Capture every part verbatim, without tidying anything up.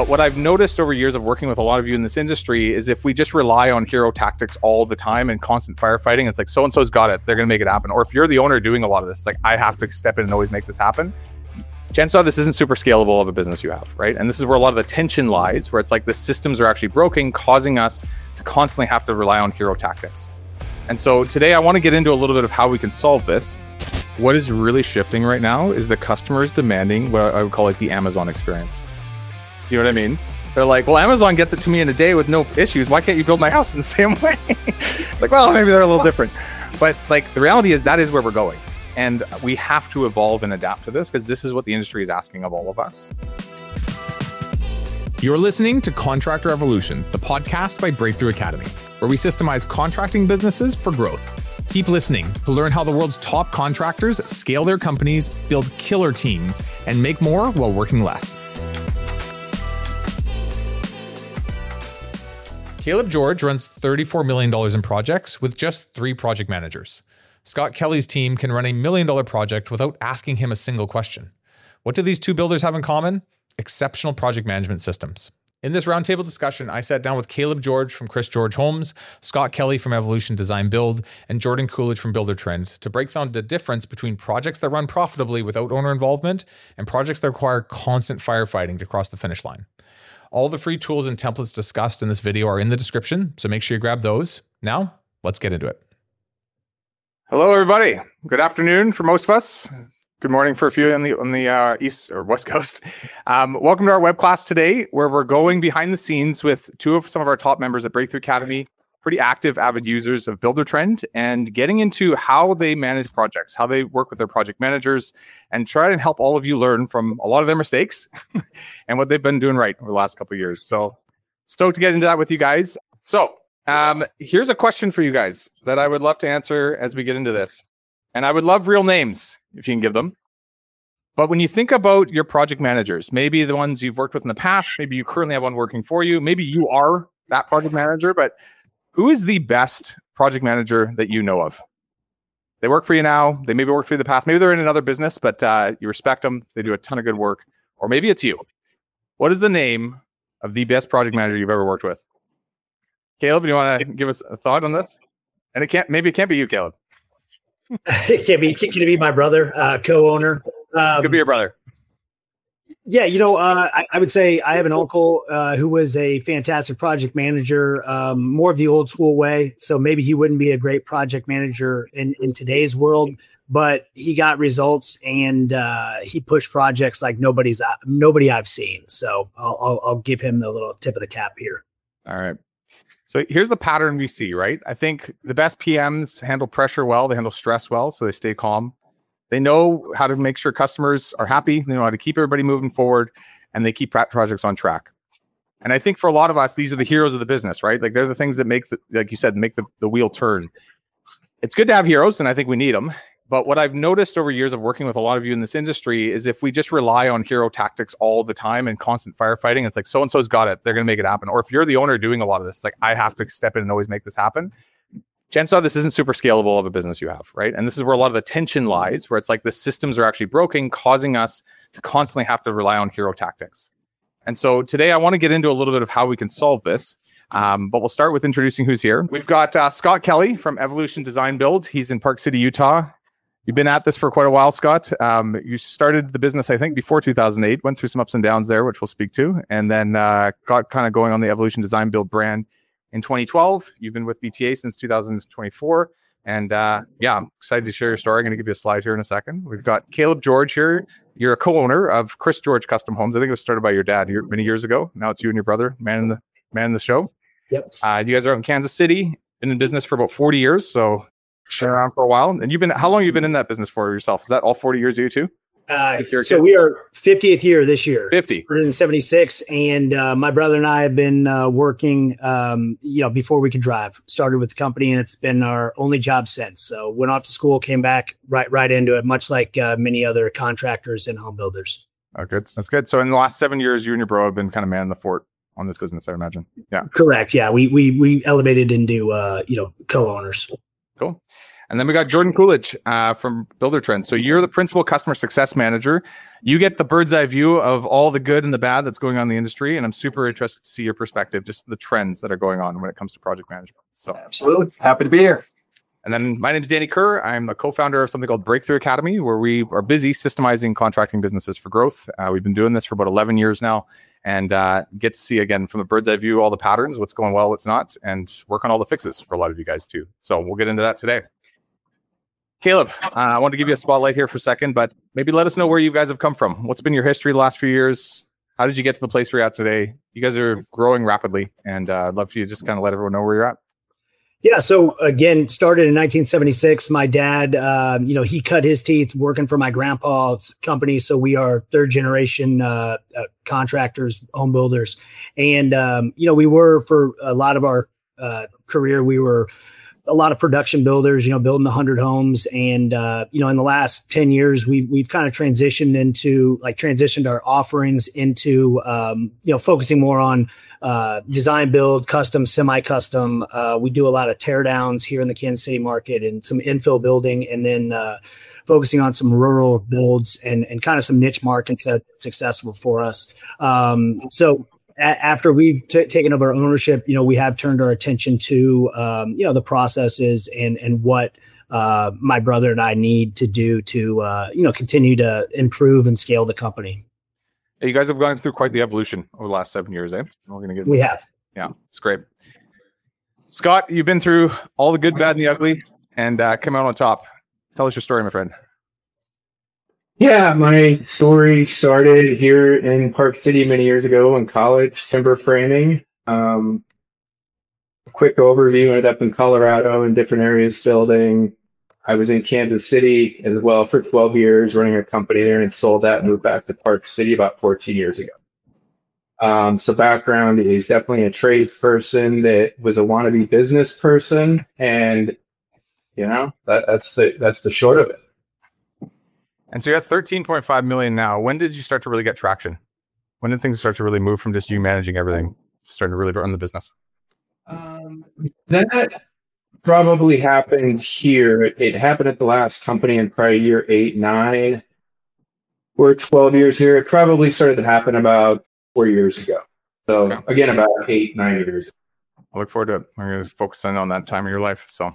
But what I've noticed over years of working with a lot of you in this industry is if we just rely on hero tactics all the time and constant firefighting, it's like so-and-so's got it, they're going to make it happen. Or if you're the owner doing a lot of this, it's like I have to step in and always make this happen. Chances are this isn't super scalable of a business you have, right? And this is where a lot of the tension lies, where it's like the systems are actually broken, causing us to constantly have to rely on hero tactics. And so today I want to get into a little bit of how we can solve this. What is really shifting right now is the customers demanding what I would call like the Amazon experience. You know what I mean? They're like, well, Amazon gets it to me in a day with no issues. Why can't you build my house in the same way? It's like, well, maybe they're a little different. But like the reality is that is where we're going. And we have to evolve and adapt to this because this is what the industry is asking of all of us. You're listening to Contractor Evolution, the podcast by Breakthrough Academy, where we systemize contracting businesses for growth. Keep listening to learn how the world's top contractors scale their companies, build killer teams, and make more while working less. Caleb George runs thirty-four million dollars in projects with just three project managers. Scott Kelly's team can run a million dollar project without asking him a single question. What do these two builders have in common? Exceptional project management systems. In this roundtable discussion, I sat down with Caleb George from Chris George Homes, Scott Kelly from Evolution Design Build, and Jordan Coolidge from Builder Trend to break down the difference between projects that run profitably without owner involvement and projects that require constant firefighting to cross the finish line. All the free tools and templates discussed in this video are in the description, so make sure you grab those. Now, let's get into it. Hello, everybody. Good afternoon for most of us. Good morning for a few on the on the uh, east or west coast. Um, welcome to our web class today, where we're going behind the scenes with two of some of our top members at Breakthrough Academy, pretty active, avid users of Builder Trend, and getting into how they manage projects, how they work with their project managers, and try and help all of you learn from a lot of their mistakes and what they've been doing right over the last couple of years. So stoked to get into that with you guys. So um, here's a question for you guys that I would love to answer as we get into this. And I would love real names if you can give them. But when you think about your project managers, maybe the ones you've worked with in the past, maybe you currently have one working for you, maybe you are that project manager, but who is the best project manager that you know of? They work for you now. They maybe worked for you in the past. Maybe they're in another business, but uh, you respect them. They do a ton of good work. Or maybe it's you. What is the name of the best project manager you've ever worked with? Caleb, do you want to give us a thought on this? And it can't. Maybe it can't be you, Caleb. It can be, can it be my brother, uh, co-owner? Um, Could be your brother. Yeah, you know, uh, I, I would say I have an uncle uh, who was a fantastic project manager, um, more of the old school way. So maybe he wouldn't be a great project manager in, in today's world, but he got results and uh, he pushed projects like nobody's nobody I've seen. So I'll, I'll, I'll give him the little tip of the cap here. All right. So here's the pattern we see, right? I think the best P Ms handle pressure well. They handle stress well, so they stay calm. They know how to make sure customers are happy. They know how to keep everybody moving forward, and they keep projects on track. And I think for a lot of us, these are the heroes of the business, right? Like they're the things that make, the, like you said, make the, the wheel turn. It's good to have heroes, and I think we need them. But what I've noticed over years of working with a lot of you in this industry is if we just rely on hero tactics all the time and constant firefighting, it's like so-and-so's got it, they're going to make it happen. Or if you're the owner doing a lot of this, it's like I have to step in and always make this happen. Chances are this isn't super scalable of a business you have, right? And this is where a lot of the tension lies, where it's like the systems are actually broken, causing us to constantly have to rely on hero tactics. And so today I want to get into a little bit of how we can solve this. Um, but we'll start with introducing who's here. We've got uh, Scott Kelly from Evolution Design Build. He's in Park City, Utah. You've been at this for quite a while, Scott. Um, you started the business, I think, before two thousand eight, went through some ups and downs there, which we'll speak to, and then uh, got kind of going on the Evolution Design Build brand in twenty twelve. You've been with B T A since two thousand twenty-four. And uh, yeah, I'm excited to share your story. I'm going to give you a slide here in a second. We've got Caleb George here. You're a co-owner of Chris George Custom Homes. I think it was started by your dad here many years ago. Now it's you and your brother, man in the man in the show. Yep. Uh, you guys are out in Kansas City, been in business for about forty years. So been around for a while. And you've been, how long have you been in that business for yourself? Is that all forty years of you too? Uh, so we are fiftieth year this year. fifty. We're in seventy-six. And uh, my brother and I have been uh, working, um, you know, before we could drive. Started with the company and it's been our only job since. So went off to school, came back right right into it, much like uh, many other contractors and home builders. Oh, good. That's good. So in the last seven years, you and your bro have been kind of manning the fort on this business, I imagine. Yeah. Correct. Yeah. We we we elevated into, uh, you know, co-owners. Cool. And then we got Jordan Coolidge uh, from Builder Trends. So you're the principal customer success manager. You get the bird's eye view of all the good and the bad that's going on in the industry. And I'm super interested to see your perspective, just the trends that are going on when it comes to project management. So absolutely happy to be here. And then my name is Danny Kerr. I'm the co-founder of something called Breakthrough Academy, where we are busy systemizing contracting businesses for growth. Uh, we've been doing this for about eleven years now, and uh, get to see, again, from the bird's eye view, all the patterns, what's going well, what's not, and work on all the fixes for a lot of you guys too. So we'll get into that today. Caleb, uh, I want to give you a spotlight here for a second, but maybe let us know where you guys have come from. What's been your history the last few years? How did you get to the place where you're at today? You guys are growing rapidly, and uh, I'd love for you to just kind of let everyone know where you're at. Yeah. So again, started in nineteen seventy-six. My dad, um, you know, he cut his teeth working for my grandpa's company. So we are third generation uh, uh, contractors, home builders. And, um, you know, we were for a lot of our uh, career, we were a lot of production builders, you know, building a hundred homes. And, uh, you know, in the last ten years, we, we've kind of transitioned into like transitioned our offerings into, um, you know, focusing more on Uh, design, build, custom, semi-custom. Uh, we do a lot of teardowns here in the Kansas City market and some infill building, and then uh, focusing on some rural builds and, and kind of some niche markets that's successful for us. Um, so a- after we've t- taken over ownership, you know, we have turned our attention to, um, you know, the processes and, and what uh, my brother and I need to do to, uh, you know, continue to improve and scale the company. You guys have gone through quite the evolution over the last seven years, eh? We're gonna get we have. Yeah, it's great. Scott, you've been through all the good, bad, and the ugly, and uh, come out on top. Tell us your story, my friend. Yeah, my story started here in Park City many years ago in college, timber framing. Um, quick overview, ended up in Colorado in different areas building. I was in Kansas City as well for twelve years, running a company there, and sold that and moved back to Park City about fourteen years ago. Um, so background is definitely a trades person that was a wannabe business person. And, you know, that, that's the, that's the short of it. And so you're at thirteen point five million now. When did you start to really get traction? When did things start to really move from just you managing everything to starting to really run the business? Um, that probably happened here. It happened at the last company in probably year eight, nine. We're twelve years here. It probably started to happen about four years ago. So okay. Again, about eight, nine years. I look forward to it. I'm going to focus in on that time of your life. So,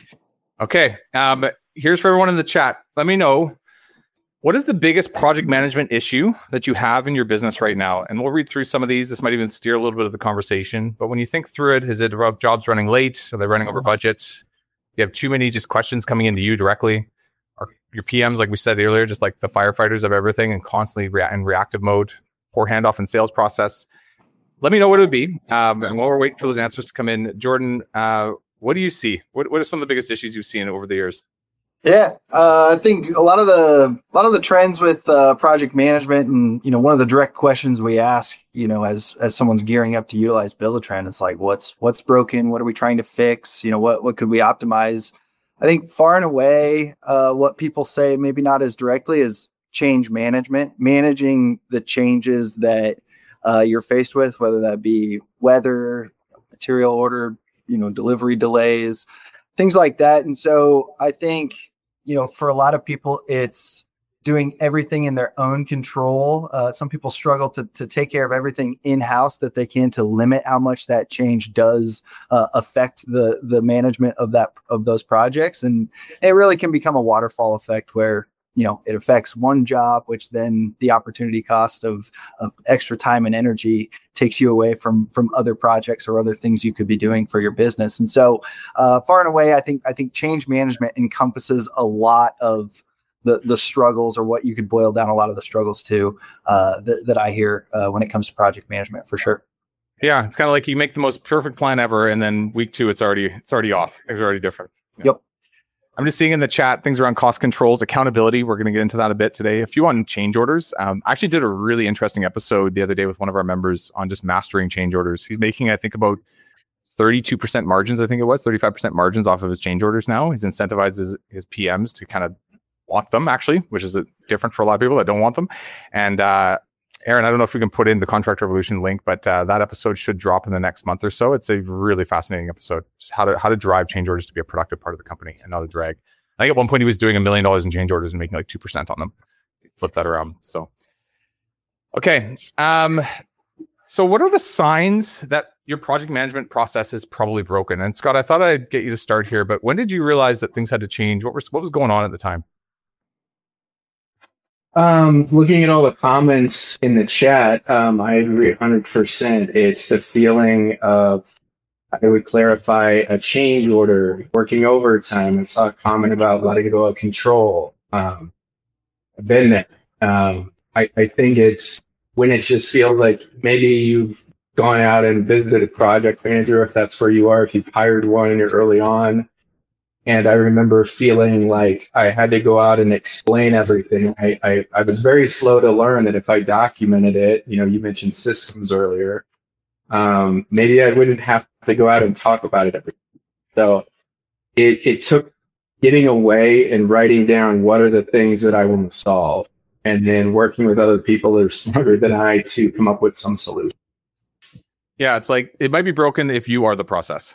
okay. Uh, but here's for everyone in the chat. Let me know, what is the biggest project management issue that you have in your business right now? And we'll read through some of these. This might even steer a little bit of the conversation. But when you think through it, is it about jobs running late? Are they running over budgets? You have too many just questions coming into you directly? Are your P Ms, like we said earlier, just like the firefighters of everything and constantly rea- in reactive mode, poor handoff and sales process? Let me know what it would be. Um, and while we're waiting for those answers to come in, Jordan, uh, what do you see? What, what are some of the biggest issues you've seen over the years? Yeah, uh, I think a lot of the a lot of the trends with uh, project management, and you know, one of the direct questions we ask, you know, as as someone's gearing up to utilize Build-A-Trend, it's like, what's what's broken? What are we trying to fix? You know, what what could we optimize? I think far and away, uh, what people say, maybe not as directly, is change management, managing the changes that uh, you're faced with, whether that be weather, material order, you know, delivery delays, things like that. And so I think, you know, for a lot of people, it's doing everything in their own control. Uh, some people struggle to to take care of everything in-house that they can, to limit how much that change does uh, affect the the management of that of those projects. And it really can become a waterfall effect where, you know, it affects one job, which then the opportunity cost of, of extra time and energy takes you away from from other projects or other things you could be doing for your business. And so uh, far and away, I think I think change management encompasses a lot of the the struggles, or what you could boil down a lot of the struggles to uh, that, that I hear uh, when it comes to project management, for sure. Yeah, it's kind of like you make the most perfect plan ever, and then week two, it's already it's already off. It's already different. Yeah. Yep. I'm just seeing in the chat things around cost controls, accountability. We're going to get into that a bit today. A few on change orders. Um, I actually did a really interesting episode the other day with one of our members on just mastering change orders. He's making, I think, about thirty-two percent margins. I think it was thirty-five percent margins off of his change orders now. He's incentivized his, his P Ms to kind of want them, actually, which is a, different for a lot of people that don't want them. And uh, Aaron, I don't know if we can put in the Contract Revolution link, but uh, that episode should drop in the next month or so. It's a really fascinating episode. Just how to how to drive change orders to be a productive part of the company and not a drag. I think at one point he was doing a million dollars in change orders and making like two percent on them. Flip that around. So, okay. Um, so what are the signs that your project management process is probably broken? And Scott, I thought I'd get you to start here, but when did you realize that things had to change? What was what was going on at the time? Um, looking at all the comments in the chat, um, I agree one hundred percent. It's the feeling of, I would clarify, a change order, working overtime. I saw a comment about letting go of control. Um, I've been there. Um, I, I think it's when it just feels like maybe you've gone out and visited a project manager, if that's where you are, if you've hired one and you're early on. And I remember feeling like I had to go out and explain everything. I, I, I was very slow to learn that if I documented it, you know, you mentioned systems earlier, um, maybe I wouldn't have to go out and talk about it every day. So it, it took getting away and writing down what are the things that I want to solve, and then working with other people that are smarter than I to come up with some solution. Yeah, it's like it might be broken if you are the process.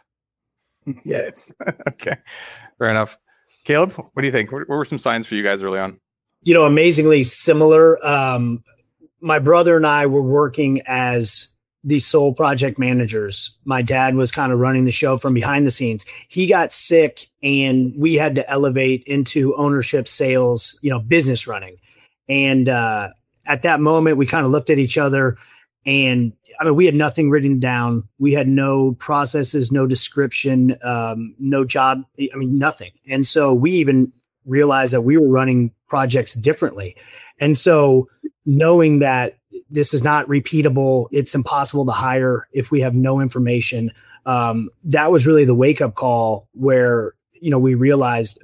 Yes. Okay, fair enough. Caleb, what do you think? What were some signs for you guys early on? You know, amazingly similar. Um, my brother and I were working as the sole project managers. My dad was kind of running the show from behind the scenes. He got sick and we had to elevate into ownership, sales, you know, business running. And uh, at that moment, we kind of looked at each other, and I mean, we had nothing written down. We had no processes, no description, um, no job. I mean, nothing. And so we even realized that we were running projects differently. And so knowing that this is not repeatable, it's impossible to hire if we have no information. Um, that was really the wake up call where, you know, we realized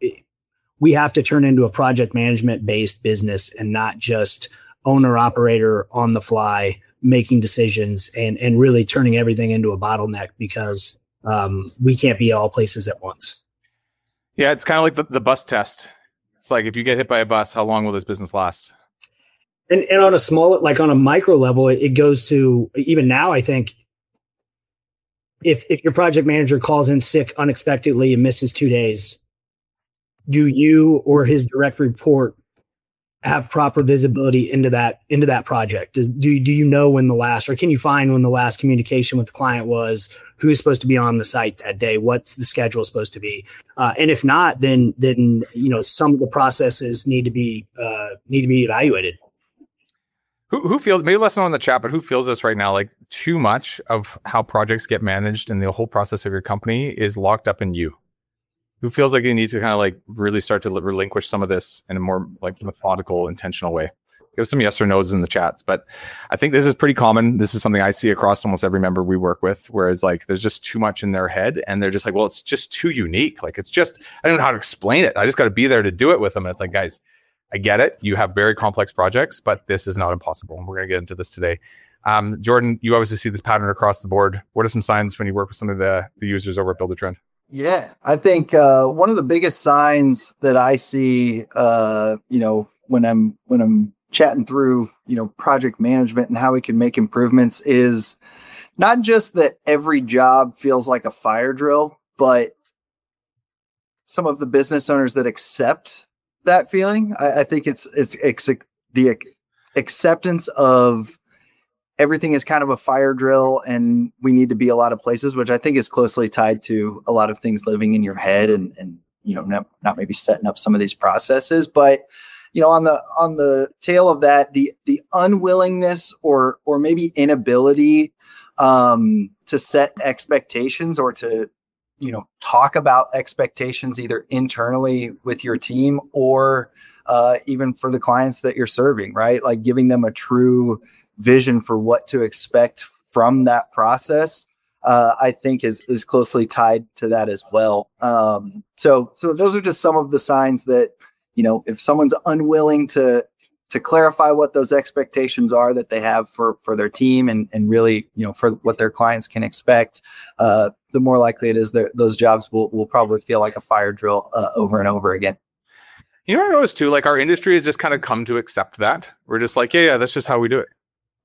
we have to turn into a project management based business and not just owner operator on the fly, making decisions and, and really turning everything into a bottleneck, because um, we can't be all places at once. Yeah, it's kind of like the, the bus test. It's like, if you get hit by a bus, how long will this business last? And, and on a small, like on a micro level, it, it goes to, even now, I think, if if your project manager calls in sick unexpectedly and misses two days, do you or his direct report have proper visibility into that into that project? Does, do, do you know when the last, or can you find when the last communication with the client was, who's supposed to be on the site that day, what's the schedule supposed to be? Uh, and if not, then then you know some of the processes need to be uh, need to be evaluated. Who who feels, maybe let us know in the chat, but who feels this right now? Like, too much of how projects get managed and the whole process of your company is locked up in you. Who feels like you need to kind of like really start to relinquish some of this in a more like methodical, intentional way? Give some yes or no's in the chats. But I think this is pretty common. This is something I see across almost every member we work with, whereas like there's just too much in their head and they're just like, well, it's just too unique. Like, it's just, I don't know how to explain it. I just got to be there to do it with them. And it's like, guys, I get it. You have very complex projects, but this is not impossible. And we're going to get into this today. Um, Jordan, you obviously see this pattern across the board. What are some signs when you work with some of the, the users over at Build-A-Trend? Yeah, I think uh, one of the biggest signs that I see, uh, you know, when I'm when I'm chatting through, you know, project management and how we can make improvements is not just that every job feels like a fire drill, but some of the business owners that accept that feeling. I, I think it's it's, it's the acceptance of everything is kind of a fire drill and we need to be a lot of places, which I think is closely tied to a lot of things living in your head and, and, you know, not, not maybe setting up some of these processes, but, you know, on the, on the tail of that, the, the unwillingness or, or maybe inability um, to set expectations or to, you know, talk about expectations either internally with your team or uh, even for the clients that you're serving, right? Like giving them a true vision for what to expect from that process, uh, I think is is closely tied to that as well. Um, so so those are just some of the signs that, you know, if someone's unwilling to to clarify what those expectations are that they have for for their team and and really, you know, for what their clients can expect, uh, the more likely it is that those jobs will will probably feel like a fire drill uh, over and over again. You know what I noticed too? Like, our industry has just kind of come to accept that. We're just like, yeah, yeah, that's just how we do it.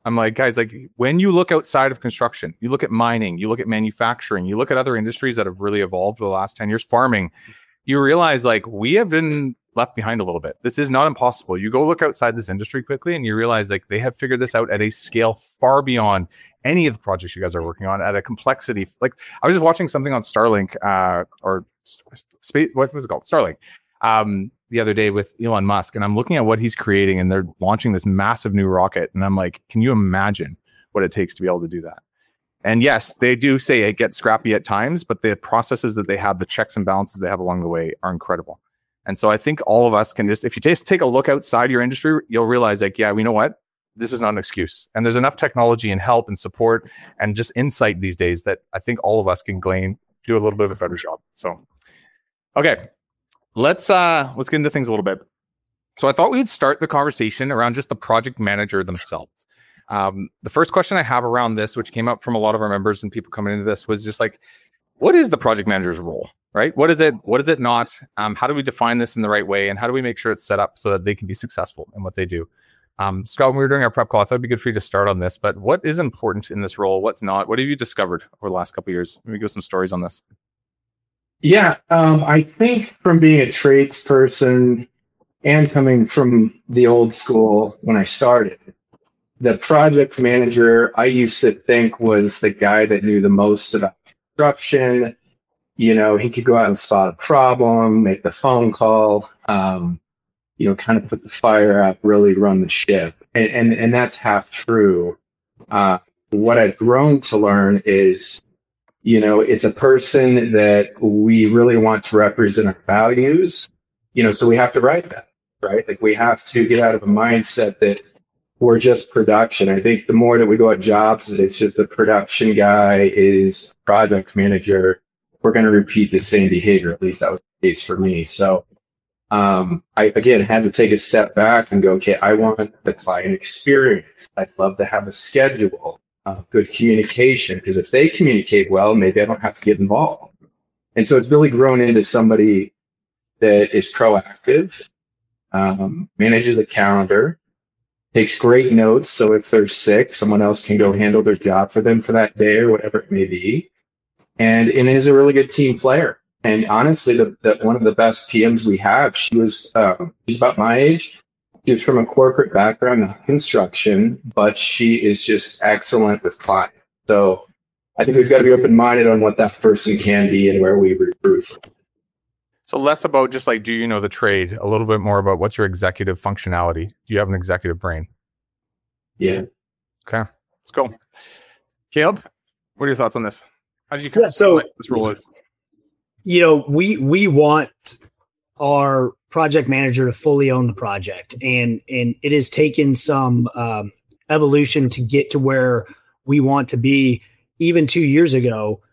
I'm like, guys, like when you look outside of construction, you look at mining, you look at manufacturing, you look at other industries that have really evolved over the last ten years, farming, you realize like we have been left behind a little bit. This is not impossible. You go look outside this industry quickly and you realize like they have figured this out at a scale far beyond any of the projects you guys are working on, at a complexity. Like I was just watching something on Starlink uh, or space, what was it called? Starlink. Um, the other day with Elon Musk, and I'm looking at what he's creating, and they're launching this massive new rocket. And I'm like, can you imagine what it takes to be able to do that? And yes, they do say it gets scrappy at times, but the processes that they have, the checks and balances they have along the way are incredible. And so I think all of us can just, if you just take a look outside your industry, you'll realize like, yeah, we know what? This is not an excuse. And there's enough technology and help and support and just insight these days that I think all of us can glean, do a little bit of a better job. So, okay. Let's uh let's get into things a little bit. So I thought we'd start the conversation around just the project manager themselves. Um, the first question I have around this, which came up from a lot of our members and people coming into this, was just like, what is the project manager's role, right? What is it? What is it not? Um, how do we define this in the right way? And how do we make sure it's set up so that they can be successful in what they do? Um, Scott, when we were doing our prep call, I thought it'd be good for you to start on this, but what is important in this role? What's not? What have you discovered over the last couple of years? Let me give some stories on this. Yeah, um, I think from being a tradesperson and coming from the old school when I started, the project manager I used to think was the guy that knew the most about construction. You know, he could go out and spot a problem, make the phone call, um, you know, kind of put the fire out, really run the ship. And and, and that's half true. Uh, what I've grown to learn is, you know, it's a person that we really want to represent our values, you know, so we have to write that, right? Like we have to get out of a mindset that we're just production. I think the more that we go at jobs, it's just the production guy is project manager. We're going to repeat the same behavior. At least that was the case for me. So, um, I, again, had to take a step back and go, okay, I want the client experience. I'd love to have a schedule. Uh, good communication, because if they communicate well, maybe I don't have to get involved. And so it's really grown into somebody that is proactive, um, manages a calendar, takes great notes. So if they're sick, someone else can go handle their job for them for that day or whatever it may be. And, and is a really good team player. And honestly, the, the, one of the best P Ms we have, she was, um, she's about my age. She's from a corporate background, not construction, but she is just excellent with clients. So I think we've got to be open-minded on what that person can be and where we recruit from. So less about just like, do you know the trade? A little bit more about what's your executive functionality? Do you have an executive brain? Yeah. Okay, let's go. Caleb, what are your thoughts on this? How did you yeah, so, like this role is? You know, we we want our project manager to fully own the project, and and it has taken some um, evolution to get to where we want to be. Even two years ago,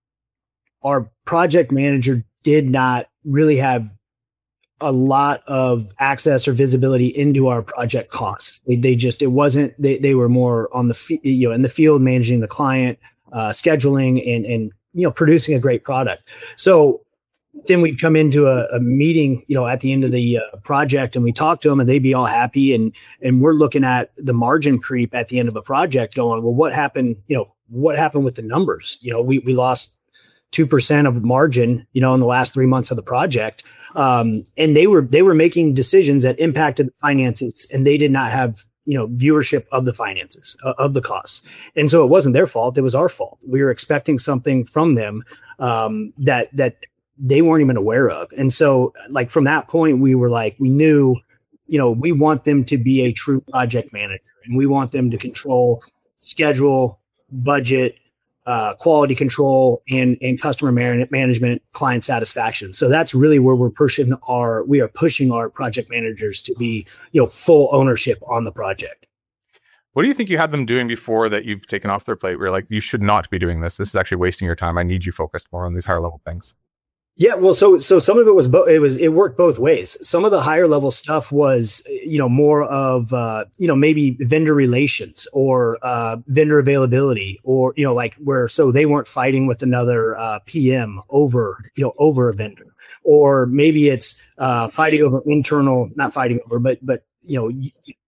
our project manager did not really have a lot of access or visibility into our project costs. They, they just, it wasn't, they, they were more on the, you know, in the field, managing the client, uh, scheduling and, and, you know, producing a great product. So then we'd come into a, a meeting, you know, at the end of the uh, project, and we talk to them and they'd be all happy. And, and we're looking at the margin creep at the end of a project going, well, what happened? You know, what happened with the numbers? You know, we, we lost two percent of margin, you know, in the last three months of the project. Um, and they were, they were making decisions that impacted the finances, and they did not have, you know, viewership of the finances, uh, of the costs. And so it wasn't their fault. It was our fault. We were expecting something from them, um, that, that they weren't even aware of. And so like from that point, we were like, we knew, you know, we want them to be a true project manager, and we want them to control schedule, budget, uh, quality control, and, and customer man- management, client satisfaction. So that's really where we're pushing our, we are pushing our project managers to be, you know, full ownership on the project. What do you think you had them doing before that you've taken off their plate? Where like, you should not be doing this. This is actually wasting your time. I need you focused more on these higher level things. Yeah, well, so so some of it was bo- it was it worked both ways. Some of the higher level stuff was, you know, more of uh, you know, maybe vendor relations or uh, vendor availability, or you know, like where so they weren't fighting with another uh, P M over you know over a vendor, or maybe it's uh, fighting over internal, not fighting over, but but you know.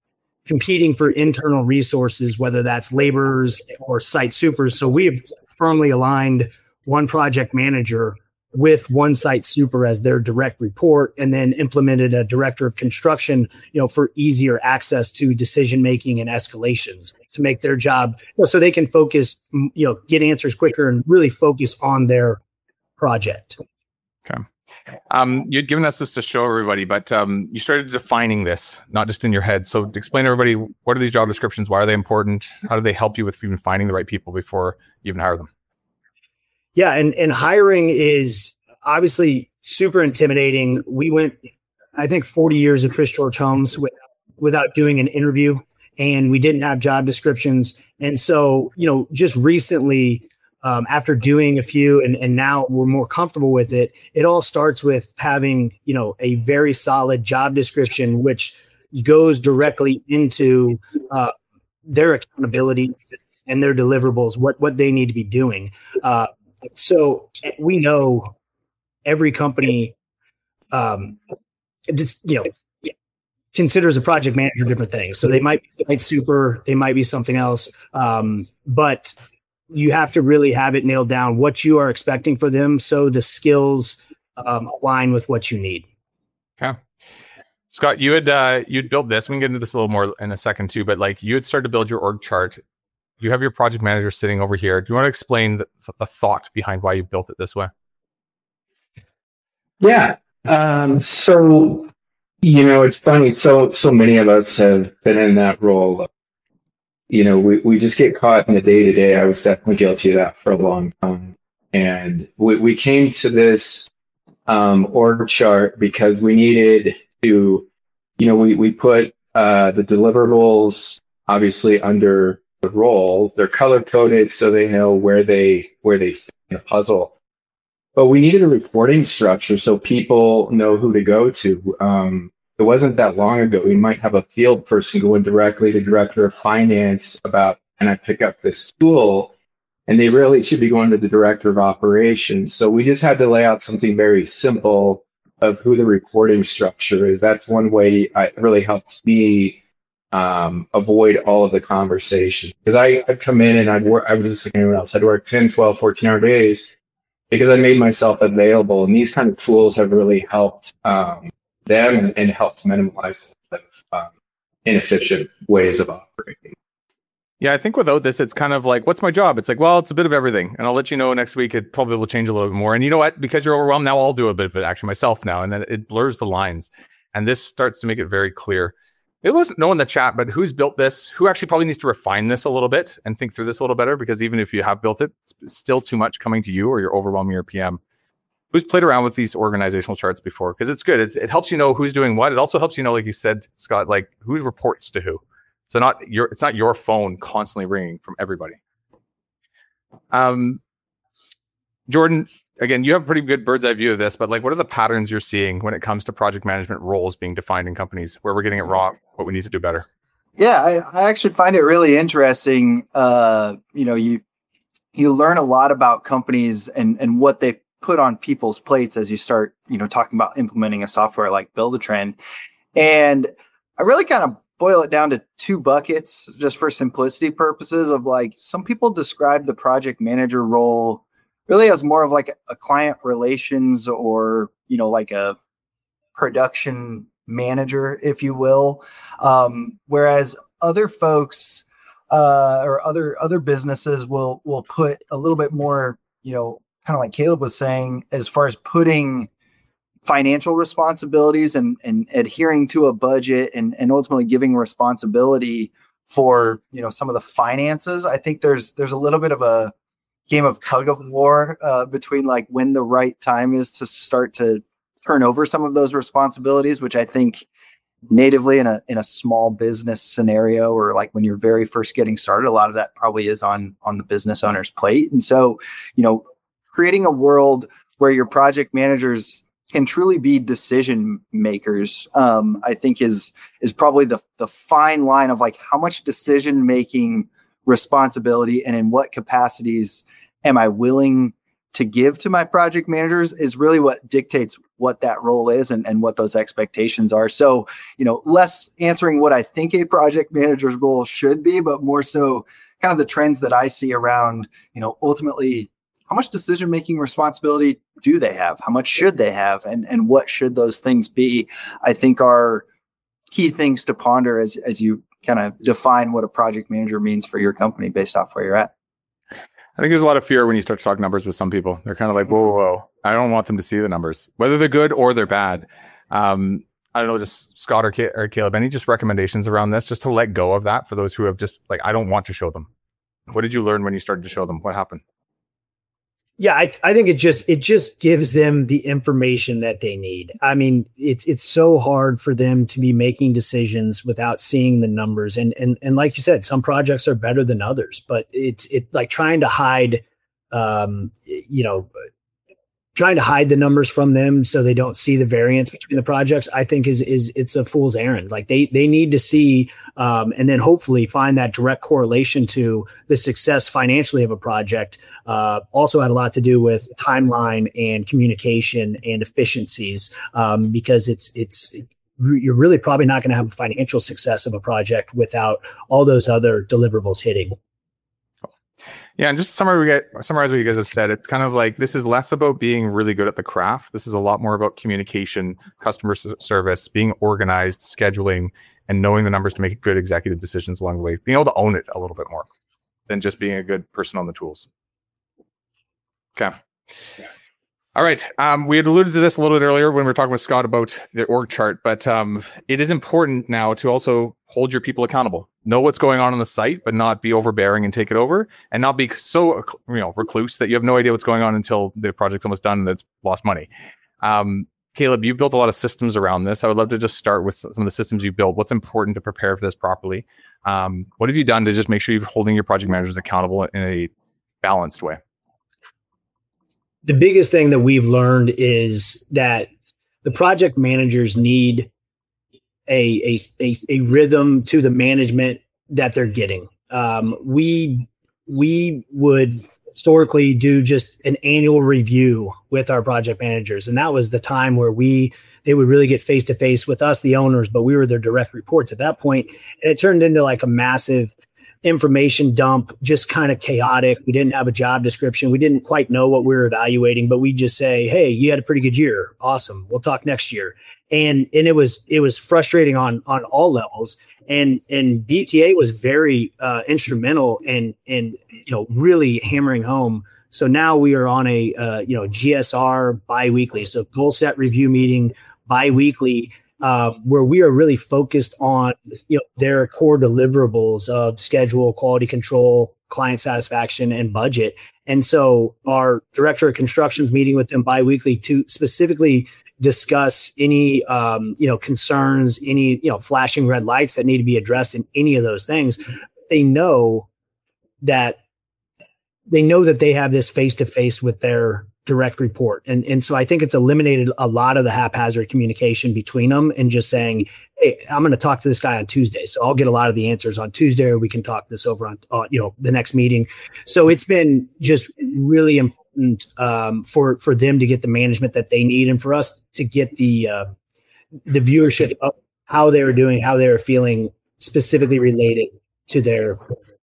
competing for internal resources, whether that's laborers or site supers. So we have firmly aligned one project manager with one site super as their direct report, and then implemented a director of construction, you know, for easier access to decision making and escalations to make their job, you know, so they can focus, you know, get answers quicker and really focus on their project. Okay. Um, you'd given us this to show everybody, but um, you started defining this, not just in your head. So to explain to everybody, what are these job descriptions? Why are they important? How do they help you with even finding the right people before you even hire them? Yeah, and, and hiring is obviously super intimidating. We went, I think, forty years of Chris George Homes with, without doing an interview, and we didn't have job descriptions. And so, you know, just recently, um, after doing a few and, and now we're more comfortable with it, it all starts with having, you know, a very solid job description, which goes directly into uh, their accountability and their deliverables, what, what they need to be doing. Uh, So we know every company, um, just, you know, considers a project manager different things. So they might be site super, they might be something else, um, but you have to really have it nailed down what you are expecting for them, so the skills um, align with what you need. Okay, Scott, you had uh, you'd built this. We can get into this a little more in a second too, but like you had started to build your org chart. You have your project manager sitting over here. Do you want to explain the, the thought behind why you built it this way? Yeah. Um, so, you know, it's funny. So, so many of us have been in that role. You know, we, we just get caught in the day to day. I was definitely guilty of that for a long time. And we, we came to this, um, org chart because we needed to, you know, we, we put, uh, the deliverables obviously under the role. They're color coded so they know where they where they fit in the puzzle. But we needed a reporting structure so people know who to go to. Um, it wasn't that long ago. We might have a field person going directly to director of finance about, can I pick up this tool? And they really should be going to the director of operations. So we just had to lay out something very simple of who the reporting structure is. That's one way it really helped me Um, avoid all of the conversation, because I, I'd come in and I'd work, I was just like anyone else, I'd work ten, twelve, fourteen hour days because I made myself available. And these kind of tools have really helped um, them and, and helped minimize um, inefficient ways of operating. Yeah, I think without this, it's kind of like, what's my job? It's like, well, it's a bit of everything. And I'll let you know next week, it probably will change a little bit more. And you know what? Because you're overwhelmed now, I'll do a bit of it actually myself now. And then it blurs the lines. And this starts to make it very clear. It wasn't know in the chat, but who's built this? Who actually probably needs to refine this a little bit and think through this a little better? Because even if you have built it, it's still too much coming to you or you're overwhelming your P M. Who's played around with these organizational charts before? Because it's good. It's, it helps you know who's doing what. It also helps you know, like you said, Scott, like who reports to who. So not your, it's not your phone constantly ringing from everybody. Um, Jordan, again, you have a pretty good bird's eye view of this, but like, what are the patterns you're seeing when it comes to project management roles being defined in companies, where we're getting it wrong, what we need to do better? Yeah, I, I actually find it really interesting. Uh, you know, you you learn a lot about companies and and what they put on people's plates as you start, you know, talking about implementing a software like Build-A-Trend. And I really kind of boil it down to two buckets, just for simplicity purposes, of like, some people describe the project manager role really as more of like a client relations, or, you know, like a production manager, if you will. Um, whereas other folks uh, or other other businesses will will put a little bit more, you know, kind of like Caleb was saying, as far as putting financial responsibilities and, and adhering to a budget and, and ultimately giving responsibility for, you know, some of the finances. I think there's there's a little bit of a game of tug of war uh, between like when the right time is to start to turn over some of those responsibilities, which I think natively in a in a small business scenario, or like when you're very first getting started, a lot of that probably is on on the business owner's plate. And so, you know, creating a world where your project managers can truly be decision makers, um, I think is is probably the the fine line of like, how much decision making responsibility and in what capacities am I willing to give to my project managers is really what dictates what that role is and, and what those expectations are. So, you know, less answering what I think a project manager's role should be, but more so kind of the trends that I see around, you know, ultimately how much decision-making responsibility do they have? How much should they have? And, and what should those things be? I think are key things to ponder as, as you kind of define what a project manager means for your company based off where you're at. I think there's a lot of fear when you start to talk numbers with some people. They're kind of like, whoa, whoa, whoa. I don't want them to see the numbers, whether they're good or they're bad. Um, I don't know, just Scott or, K- or Caleb, any just recommendations around this, just to let go of that for those who have just like, I don't want to show them. What did you learn when you started to show them? What happened? Yeah, I, I think it just it just gives them the information that they need. I mean, it's it's so hard for them to be making decisions without seeing the numbers. And and and like you said, some projects are better than others, but it's it like trying to hide, um, you know, trying to hide the numbers from them so they don't see the variance between the projects, I think is is it's a fool's errand. Like they they need to see um, and then hopefully find that direct correlation to the success financially of a project. Uh, also had a lot to do with timeline and communication and efficiencies um, because it's it's you're really probably not going to have a financial success of a project without all those other deliverables hitting. Yeah, and just to summarize, we get, summarize what you guys have said, it's kind of like this is less about being really good at the craft. This is a lot more about communication, customer s- service, being organized, scheduling, and knowing the numbers to make good executive decisions along the way. Being able to own it a little bit more than just being a good person on the tools. Okay. All right. Um, we had alluded to this a little bit earlier when we were talking with Scott about the org chart, but um, it is important now to also hold your people accountable. Know what's going on on the site, but not be overbearing and take it over, and not be so you know recluse that you have no idea what's going on until the project's almost done and it's lost money. Um, Caleb, you've built a lot of systems around this. I would love to just start with some of the systems you built. What's important to prepare for this properly? Um, what have you done to just make sure you're holding your project managers accountable in a balanced way? The biggest thing that we've learned is that the project managers need a a a, a rhythm to the management that they're getting. Um, we we would historically do just an annual review with our project managers, and that was the time where we they would really get face to face with us, the owners, but we were their direct reports at that point, and it turned into like a massive information dump, just kind of chaotic. We didn't have a job description. We didn't quite know what we were evaluating, but we just say, hey, you had a pretty good year. Awesome. We'll talk next year. And, and it was, it was frustrating on, on all levels. And, and B T A was very uh, instrumental in, in, you know, really hammering home. So now we are on a, uh, you know, G S R biweekly. So goal set review meeting biweekly, Uh, where we are really focused on you know their core deliverables of schedule, quality control, client satisfaction, and budget. And so our director of construction is meeting with them biweekly to specifically discuss any um, you know concerns, any you know flashing red lights that need to be addressed in any of those things. They know that they know that they have this face to face with their direct report. And, and so I think it's eliminated a lot of the haphazard communication between them and just saying, hey, I'm going to talk to this guy on Tuesday. So I'll get a lot of the answers on Tuesday, or we can talk this over on, uh, you know, the next meeting. So it's been just really important um, for, for them to get the management that they need and for us to get the, uh, the viewership of how they were doing, how they were feeling specifically related to their.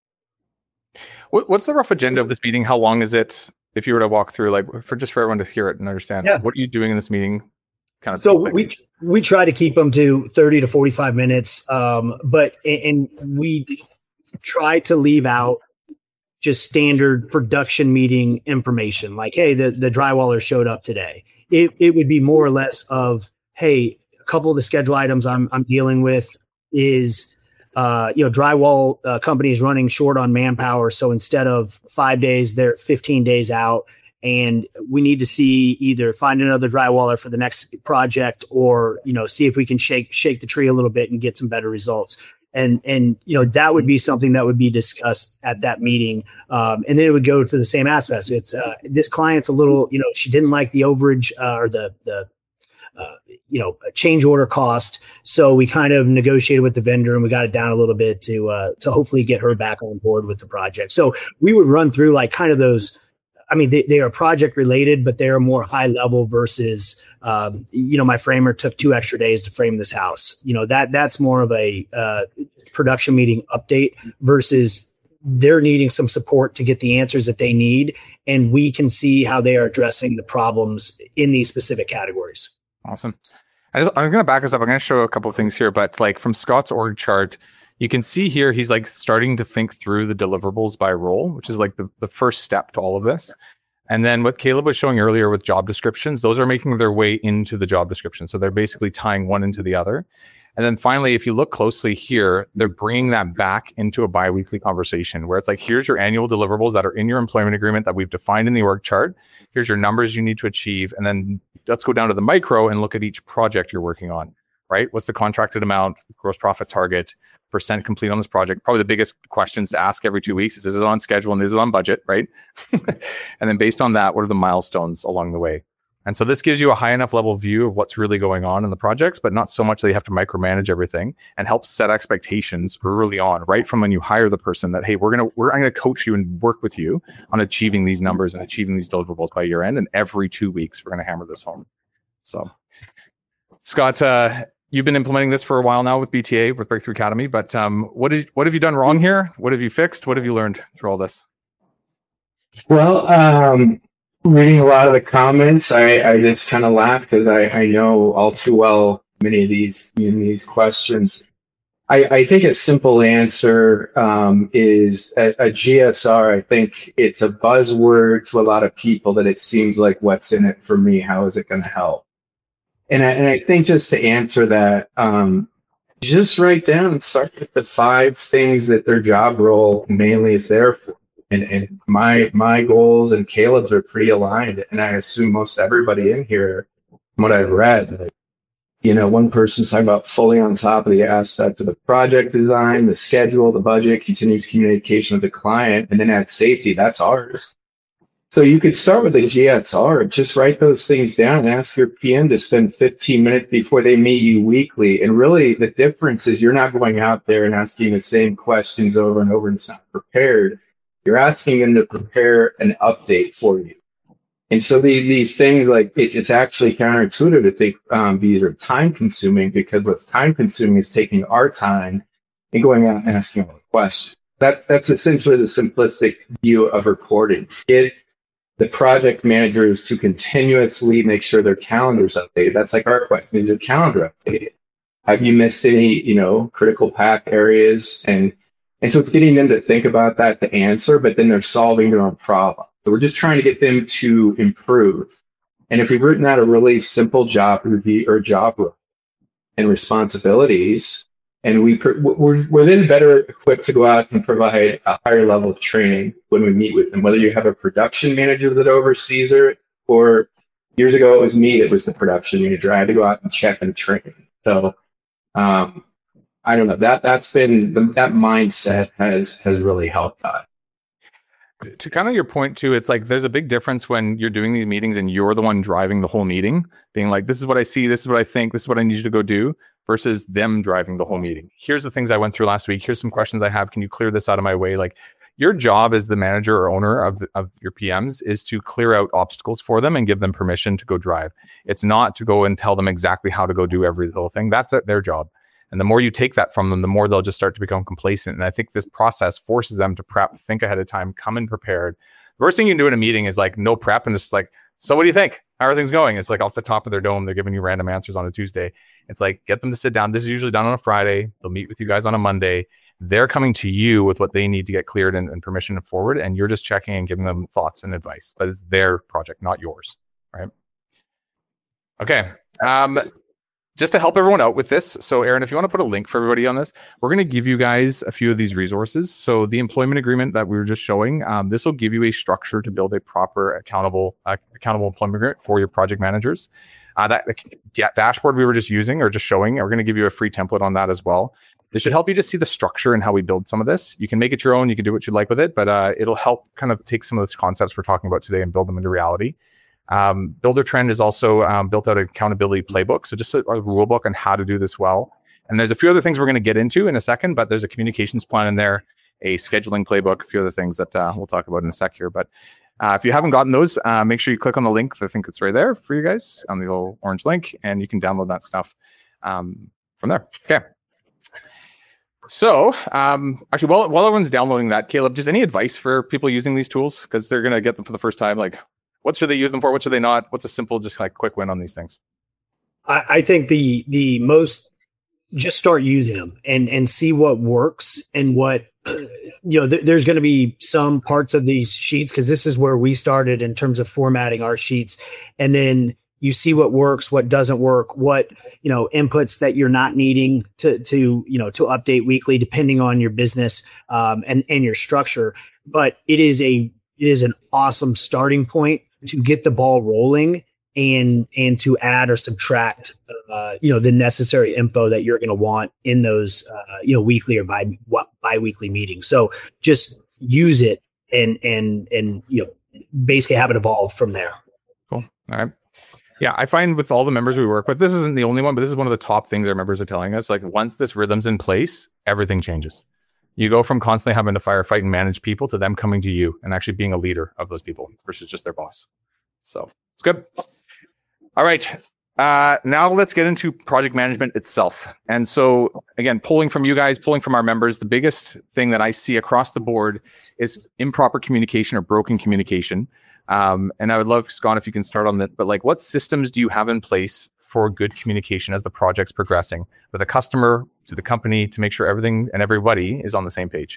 What's the rough agenda of this meeting? How long is it? If you were to walk through, like for just for everyone to hear it and understand, yeah. What are you doing in this meeting? Kind of. So we we try to keep them to thirty to forty-five minutes, um, but and we try to leave out just standard production meeting information, like hey, the the drywaller showed up today. It it would be more or less of hey, a couple of the schedule items I'm I'm dealing with is. Uh, you know, drywall uh, companies running short on manpower. So instead of five days, they're fifteen days out, and we need to see either find another drywaller for the next project, or you know, see if we can shake shake the tree a little bit and get some better results. And and you know, that would be something that would be discussed at that meeting. Um, and then it would go to the same aspects. It's uh, this client's a little, you know, she didn't like the overage uh, or the the. Uh, you know, a change order cost. So we kind of negotiated with the vendor and we got it down a little bit to, uh, to hopefully get her back on board with the project. So we would run through like kind of those, I mean, they, they are project related, but they are more high level versus, um, you know, my framer took two extra days to frame this house. You know, that that's more of a uh, production meeting update versus they're needing some support to get the answers that they need. And we can see how they are addressing the problems in these specific categories. Awesome. I just, I'm going to back us up. I'm going to show a couple of things here, but like from Scott's org chart, you can see here, he's like starting to think through the deliverables by role, which is like the, the first step to all of this. And then what Caleb was showing earlier with job descriptions, those are making their way into the job description. So they're basically tying one into the other. And then finally, if you look closely here, they're bringing that back into a biweekly conversation where it's like, here's your annual deliverables that are in your employment agreement that we've defined in the org chart. Here's your numbers you need to achieve. And then let's go down to the micro and look at each project you're working on, right? What's the contracted amount, gross profit target, percent complete on this project? Probably the biggest questions to ask every two weeks is, is it on schedule and is it on budget, right? And then based on that, what are the milestones along the way? And so this gives you a high enough level view of what's really going on in the projects, but not so much that you have to micromanage everything, and helps set expectations early on, right from when you hire the person that, hey, we're going to, we're, I'm going to coach you and work with you on achieving these numbers and achieving these deliverables by year end. And every two weeks, we're going to hammer this home. So Scott, uh, you've been implementing this for a while now with B T A, with Breakthrough Academy, but um, what did, what have you done wrong here? What have you fixed? What have you learned through all this? Well, um, reading a lot of the comments, I, I just kind of laugh because I, I know all too well many of these in these questions. I, I think a simple answer um, is a, a G S R. I think it's a buzzword to a lot of people that it seems like, what's in it for me? How is it going to help? And I, and I think just to answer that, um, just write down and start with the five things that their job role mainly is there for. And, and my my goals and Caleb's are pretty aligned. And I assume most everybody in here, from what I've read, like, you know, one person's talking about fully on top of the aspect of the project design, the schedule, the budget, continuous communication with the client, and then add safety. That's ours. So you could start with a G S R, just write those things down and ask your P M to spend fifteen minutes before they meet you weekly. And really the difference is you're not going out there and asking the same questions over and over and it's not prepared. You're asking them to prepare an update for you. And so the, these things, like it, it's actually counterintuitive to think um, these are time consuming, because what's time consuming is taking our time and going out and asking all the questions. That, that's essentially the simplistic view of reporting. Get the project managers to continuously make sure their calendar's updated. That's like our question, is your calendar updated? Have you missed any, you know, critical path areas? And And so it's getting them to think about that to answer, but then they're solving their own problem. So we're just trying to get them to improve. And if we've written out a really simple job review or job role and responsibilities, and we we're, we're then better equipped to go out and provide a higher level of training when we meet with them, whether you have a production manager that oversees it, or years ago it was me that was the production manager. I had to go out and check and train. So, um, I don't know, that that's been that mindset has has really helped us. To kind of your point too, it's like there's a big difference when you're doing these meetings and you're the one driving the whole meeting, being like, this is what I see, this is what I think, this is what I need you to go do, versus them driving the whole meeting. Here's the things I went through last week. Here's some questions I have. Can you clear this out of my way? Like, your job as the manager or owner of the, of your P Ms is to clear out obstacles for them and give them permission to go drive. It's not to go and tell them exactly how to go do every little thing. That's their job. And the more you take that from them, the more they'll just start to become complacent. And I think this process forces them to prep, think ahead of time, come in prepared. The worst thing you can do in a meeting is like no prep and it's like, so what do you think? How are things going? It's like off the top of their dome. They're giving you random answers on a Tuesday. It's like, get them to sit down. This is usually done on a Friday. They'll meet with you guys on a Monday. They're coming to you with what they need to get cleared and, and permission forward. And you're just checking and giving them thoughts and advice. But it's their project, not yours. Right? Okay. Um, Just to help everyone out with this, so Aaron, if you want to put a link for everybody on this, we're going to give you guys a few of these resources. So the employment agreement that we were just showing, um, this will give you a structure to build a proper accountable uh, accountable employment agreement for your project managers. Uh, that the dashboard we were just using or just showing, we're going to give you a free template on that as well. This should help you just see the structure and how we build some of this. You can make it your own. You can do what you like with it, but uh, it'll help kind of take some of those concepts we're talking about today and build them into reality. Um, Buildertrend is also um, built out an accountability playbook. So just a, a rule book on how to do this well. And there's a few other things we're going to get into in a second, but there's a communications plan in there, a scheduling playbook, a few other things that uh, we'll talk about in a sec here. But Uh, if you haven't gotten those, uh, make sure you click on the link. I think it's right there for you guys on the little orange link, and you can download that stuff um, from there. Okay. So, um, actually, while, while everyone's downloading that, Caleb, just any advice for people using these tools? Because they're going to get them for the first time. Like, what should they use them for? What should they not? What's a simple, just like quick win on these things? I, I think the the most, just start using them and and see what works and what, you know, th- there's going to be some parts of these sheets, because this is where we started in terms of formatting our sheets. And then you see what works, what doesn't work, what, you know, inputs that you're not needing to, to, you know, to update weekly, depending on your business um, and, and your structure. But it is a, it is an awesome starting point to get the ball rolling and, and to add or subtract, uh, you know, the necessary info that you're going to want in those, uh, you know, weekly or bi bi-weekly meetings. So just use it and, and, and, you know, basically have it evolve from there. Cool. All right. Yeah, I find with all the members we work with, this isn't the only one, but this is one of the top things our members are telling us. Like, once this rhythm's in place, everything changes. You go from constantly having to firefight and manage people to them coming to you and actually being a leader of those people versus just their boss. So it's good. All right. Uh, now let's get into project management itself. And so again, pulling from you guys, pulling from our members, the biggest thing that I see across the board is improper communication or broken communication. Um, and I would love, Scott, if you can start on that, but like, what systems do you have in place for good communication as the project's progressing with a customer to the company to make sure everything and everybody is on the same page?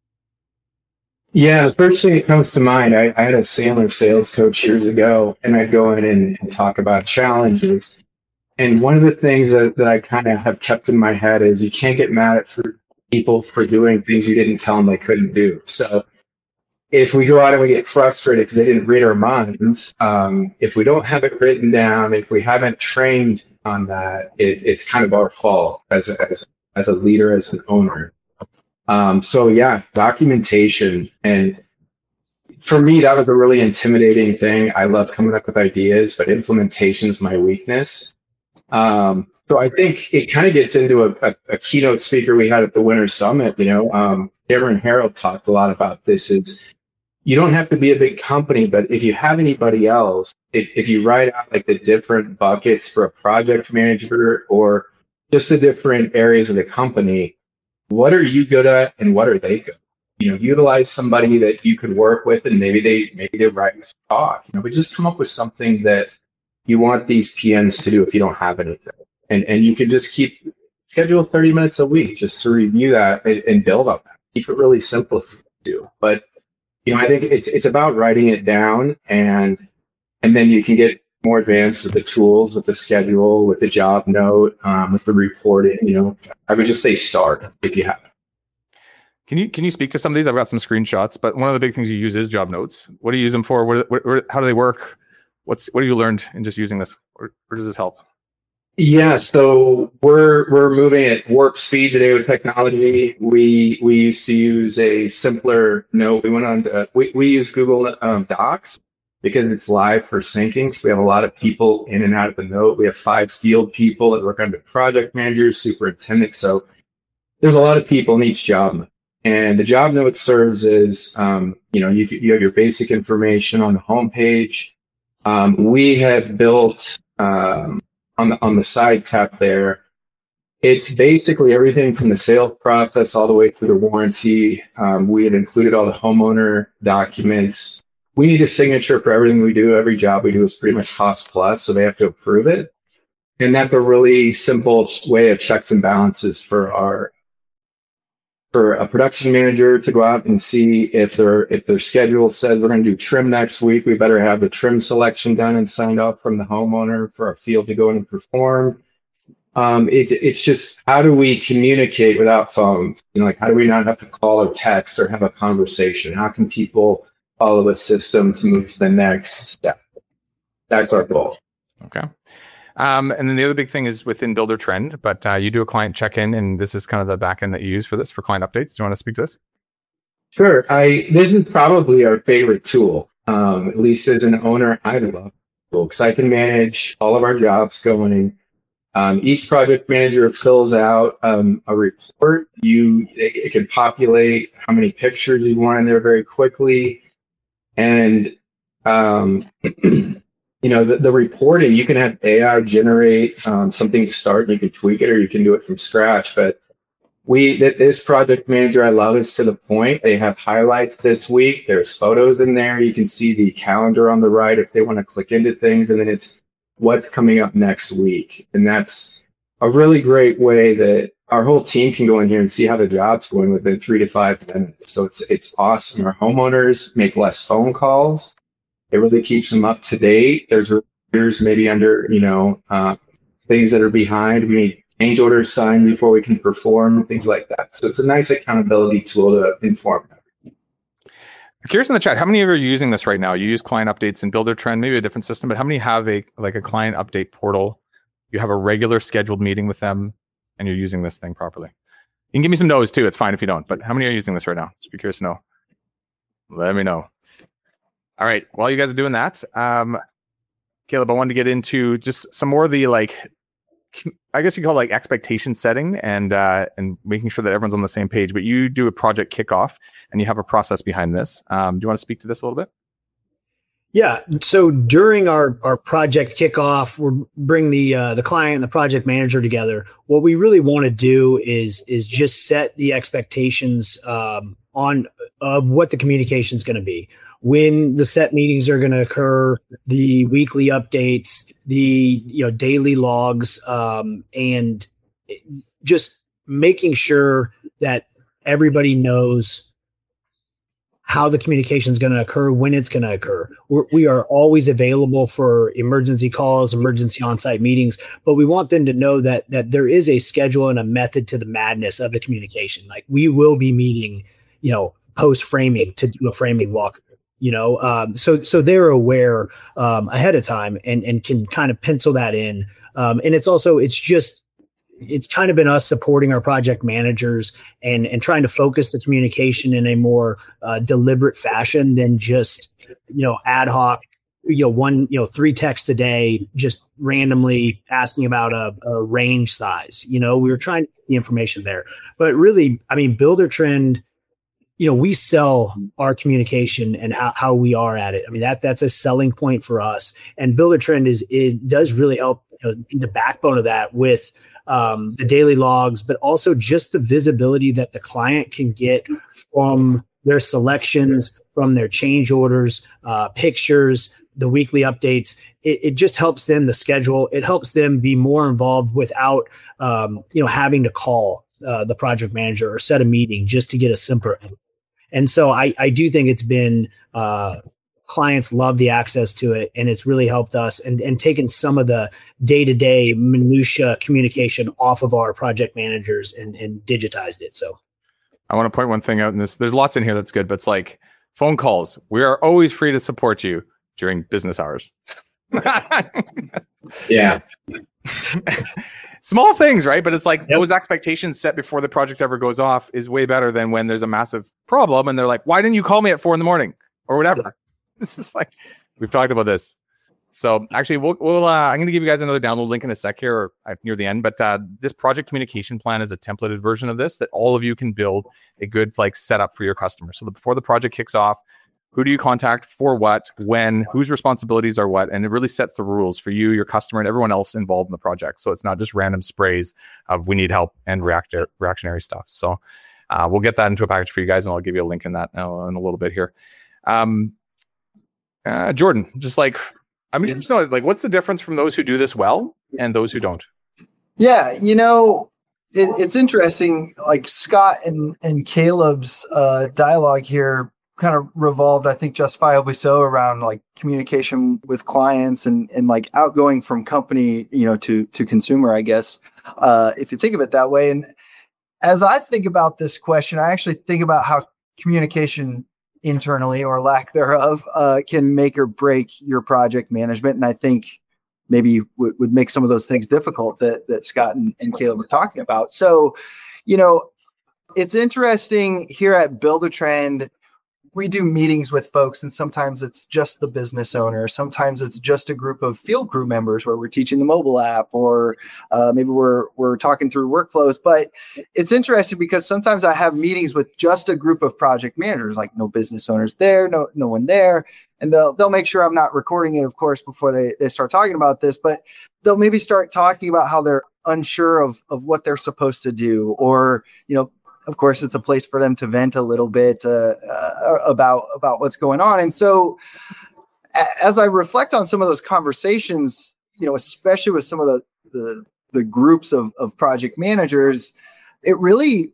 Yeah, the first thing that comes to mind, I, I had a Sandler sales coach years ago, and I'd go in and, and talk about challenges. And one of the things that, that I kind of have kept in my head is you can't get mad at for people for doing things you didn't tell them they couldn't do. So if we go out and we get frustrated because they didn't read our minds, um, if we don't have it written down, if we haven't trained on that, it, it's kind of our fault as a, as, as a leader, as an owner. Um, so yeah, documentation. And for me, that was a really intimidating thing. I love coming up with ideas, but implementation is my weakness. Um, so I think it kind of gets into a, a, a keynote speaker we had at the Winter Summit. You know, um, Cameron Harold talked a lot about this. Is you don't have to be a big company, but if you have anybody else, if, if you write out like the different buckets for a project manager or just the different areas of the company, what are you good at and what are they good? You know, utilize somebody that you could work with, and maybe they maybe they write and talk. You know, but just come up with something that you want these P Ms to do if you don't have anything, and and you can just keep schedule thirty minutes a week just to review that and, and build up that. Keep it really simple for you to do. But you know, I think it's it's about writing it down, and and then you can get more advanced with the tools, with the schedule, with the job note, um, with the reporting. You know, I would just say start if you have. Can you can you speak to some of these? I've got some screenshots, but one of the big things you use is job notes. What do you use them for? What, what, what, how do they work? What's what have you learned in just using this? Where, where does this help? Yeah, so we're we're moving at warp speed today with technology. We we used to use a simpler note. We went on to, we we use Google um, Docs because it's live for syncing. So we have a lot of people in and out of the note. We have five field people that work under project managers, superintendents. So there's a lot of people in each job. And the job note serves as, um, you know, you, you have your basic information on the homepage. Um, we have built um, on the on the side tab there. It's basically everything from the sales process all the way through the warranty. Um, we had included all the homeowner documents. We need a signature for everything we do. Every job we do is pretty much cost plus, so they have to approve it. And that's a really simple way of checks and balances for our for a production manager to go out and see if their if their schedule says we're going to do trim next week. We better have the trim selection done and signed off from the homeowner for our field to go in and perform. Um, it, it's just, how do we communicate without phones? You know, like, how do we not have to call or text or have a conversation? How can people follow a system to move to the next step? That's our goal. Okay. Um, and then the other big thing is within Buildertrend, but uh, you do a client check-in, and this is kind of the backend that you use for this, for client updates. Do you want to speak to this? Sure. I this is probably our favorite tool. Um, at least as an owner, I love it because I can manage all of our jobs going. Um, each project manager fills out um, a report. You it, it can populate how many pictures you want in there very quickly. And Um, you know, the, the reporting, you can have A I generate um, something to start, and you can tweak it, or you can do it from scratch. But we, that this project manager, I love it's to the point. They have highlights this week. There's photos in there. You can see the calendar on the right if they want to click into things, and then it's what's coming up next week. And that's a really great way that our whole team can go in here and see how the job's going within three to five minutes. So it's it's awesome. Our homeowners make less phone calls. It really keeps them up to date. There's repairs maybe under, you know, uh, things that are behind. We need change orders signed before we can perform, things like that. So it's a nice accountability tool to inform them. I'm curious in the chat, how many of you are using this right now? You use client updates in Buildertrend, maybe a different system, but how many have a like a client update portal? You have a regular scheduled meeting with them, and you're using this thing properly. You can give me some no's too. It's fine if you don't. But how many are using this right now? Just be curious to know. Let me know. All right. While you guys are doing that, um, Caleb, I wanted to get into just some more of the like, I guess you call it like expectation setting and uh, and making sure that everyone's on the same page. But you do a project kickoff, and you have a process behind this. Um, do you want to speak to this a little bit? Yeah. So during our, our project kickoff, we're bring the uh, the client and the project manager together. What we really want to do is is just set the expectations um, on of what the communication is going to be, when the set meetings are going to occur, the weekly updates, the you know daily logs, um, and just making sure that everybody knows how the communication is going to occur, when it's going to occur. We're, we are always available for emergency calls, emergency on-site meetings, but we want them to know that that there is a schedule and a method to the madness of the communication. Like we will be meeting, you know, post framing to do a framing walk. You know, um, so so they're aware um, ahead of time and and can kind of pencil that in. Um, and it's also it's just it's kind of been us supporting our project managers and and trying to focus the communication in a more uh, deliberate fashion than just, you know, ad hoc, you know, one, you know, three texts a day, just randomly asking about a, a range size. You know, we were trying to get the information there, but really, I mean, Buildertrend, you know, we sell our communication and how, how we are at it. I mean, that that's a selling point for us. And Buildertrend is, is does really help, you know, the backbone of that with um, the daily logs, but also just the visibility that the client can get from their selections, from their change orders, uh, pictures, the weekly updates. It, it just helps them, the schedule. It helps them be more involved without, um, you know, having to call uh, the project manager or set a meeting just to get a simple. And so I, I do think it's been, uh, clients love the access to it, and it's really helped us and, and taken some of the day-to-day minutia communication off of our project managers and, and digitized it. So I want to point one thing out in this. There's lots in here that's good, but it's like phone calls. We are always free to support you during business hours. Yeah. Small things, right? But it's like Yep. those expectations set before the project ever goes off is way better than when there's a massive problem and they're like, why didn't you call me at four in the morning or whatever? It's just like, we've talked about this. So actually, we'll, we'll uh, I'm going to give you guys another download link in a sec here or uh, near the end. But uh, this project communication plan is a templated version of this that all of you can build a good like setup for your customers. So that before the project kicks off, who do you contact for what, when, whose responsibilities are what, and it really sets the rules for you, your customer, and everyone else involved in the project. So it's not just random sprays of we need help and react- reactionary stuff. So uh, we'll get that into a package for you guys, and I'll give you a link in that now in a little bit here. Um, uh, Jordan, just like, I mean, just know, like, what's the difference from those who do this well and those who don't? Yeah, you know, it, it's interesting. Like Scott and and Caleb's uh, dialogue here kind of revolved, I think, justifiably so, around like communication with clients and and like outgoing from company, you know, to to consumer, I guess, uh, if you think of it that way. And as I think about this question, I actually think about how communication internally or lack thereof uh, can make or break your project management. And I think maybe w- would make some of those things difficult that, that Scott and, and Caleb were talking about. So, you know, it's interesting here at Buildertrend, we do meetings with folks, and sometimes it's just the business owner. Sometimes it's just a group of field crew members where we're teaching the mobile app, or uh, maybe we're we're talking through workflows. But it's interesting because sometimes I have meetings with just a group of project managers, like no business owners there, no no one there, and they'll they'll make sure I'm not recording it, of course, before they they start talking about this. But they'll maybe start talking about how they're unsure of of what they're supposed to do, or you know. Of course, it's a place for them to vent a little bit uh, uh, about about what's going on. And so, a- as I reflect on some of those conversations, you know, especially with some of the the, the groups of, of project managers, it really,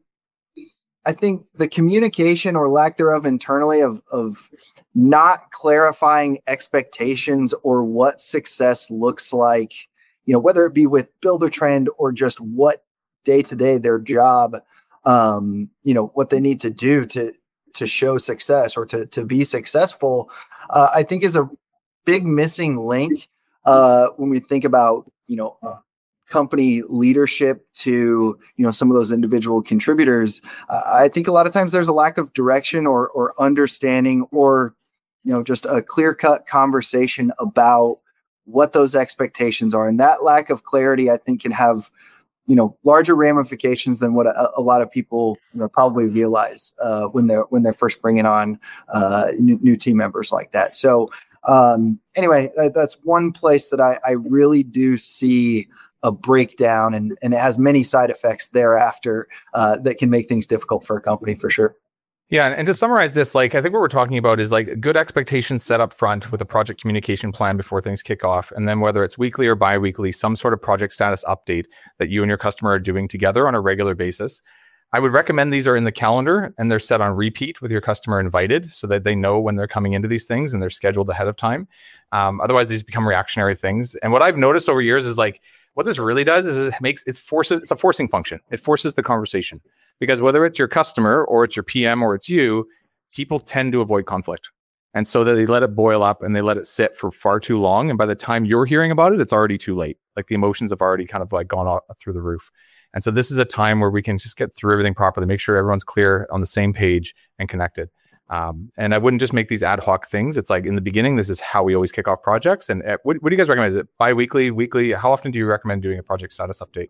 I think, the communication or lack thereof internally of of not clarifying expectations or what success looks like, you know, whether it be with Buildertrend or just what day to day their job. Um, you know, what they need to do to to show success or to to be successful, uh, I think is a big missing link uh, when we think about, you know, company leadership to, you know, some of those individual contributors. Uh, I think a lot of times there's a lack of direction or or understanding, or, you know, just a clear-cut conversation about what those expectations are. And that lack of clarity, I think, can have, you know, larger ramifications than what a, a lot of people, you know, probably realize uh, when they're when they're first bringing on uh, new, new team members like that. So um, anyway, that's one place that I, I really do see a breakdown, and, and it has many side effects thereafter uh, that can make things difficult for a company for sure. Yeah, and to summarize this, like I think what we're talking about is like good expectations set up front with a project communication plan before things kick off, and then whether it's weekly or bi-weekly, some sort of project status update that you and your customer are doing together on a regular basis. I would recommend these are in the calendar and they're set on repeat with your customer invited, so that they know when they're coming into these things and they're scheduled ahead of time. Um, otherwise, these become reactionary things. And what I've noticed over years is like what this really does is it makes it forces it's a forcing function. It forces the conversation. Because whether it's your customer or it's your P M or it's you, people tend to avoid conflict. And so that they let it boil up and they let it sit for far too long. And by the time you're hearing about it, it's already too late. Like the emotions have already kind of like gone out through the roof. And so this is a time where we can just get through everything properly, make sure everyone's clear on the same page and connected. Um, and I wouldn't just make these ad hoc things. It's like in the beginning, this is how we always kick off projects. And uh, what, what do you guys recommend? Is it bi-weekly, weekly? How often do you recommend doing a project status update?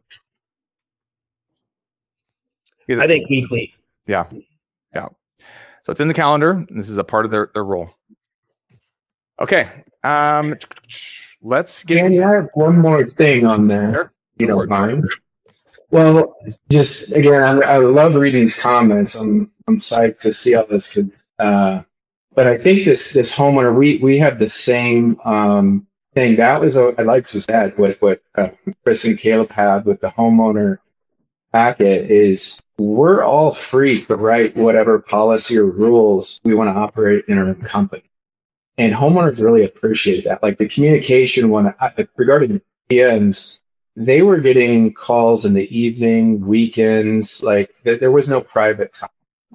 Either. I think weekly. Yeah. Yeah. So it's in the calendar. And this is a part of their, their role. Okay. Um, let's get. Danny, I have one more thing on there. Sure. You don't mind? Well, just again, I, I love reading these comments. I'm I'm psyched to see how this could. Uh, but I think this this homeowner, we we have the same um, thing. That was a, I like to that what what uh, Chris and Caleb had with the homeowner packet is we're all free to write whatever policy or rules we want to operate in our company. And homeowners really appreciate that. Like the communication one regarding P Ms, they were getting calls in the evening, weekends, like th- there was no private time.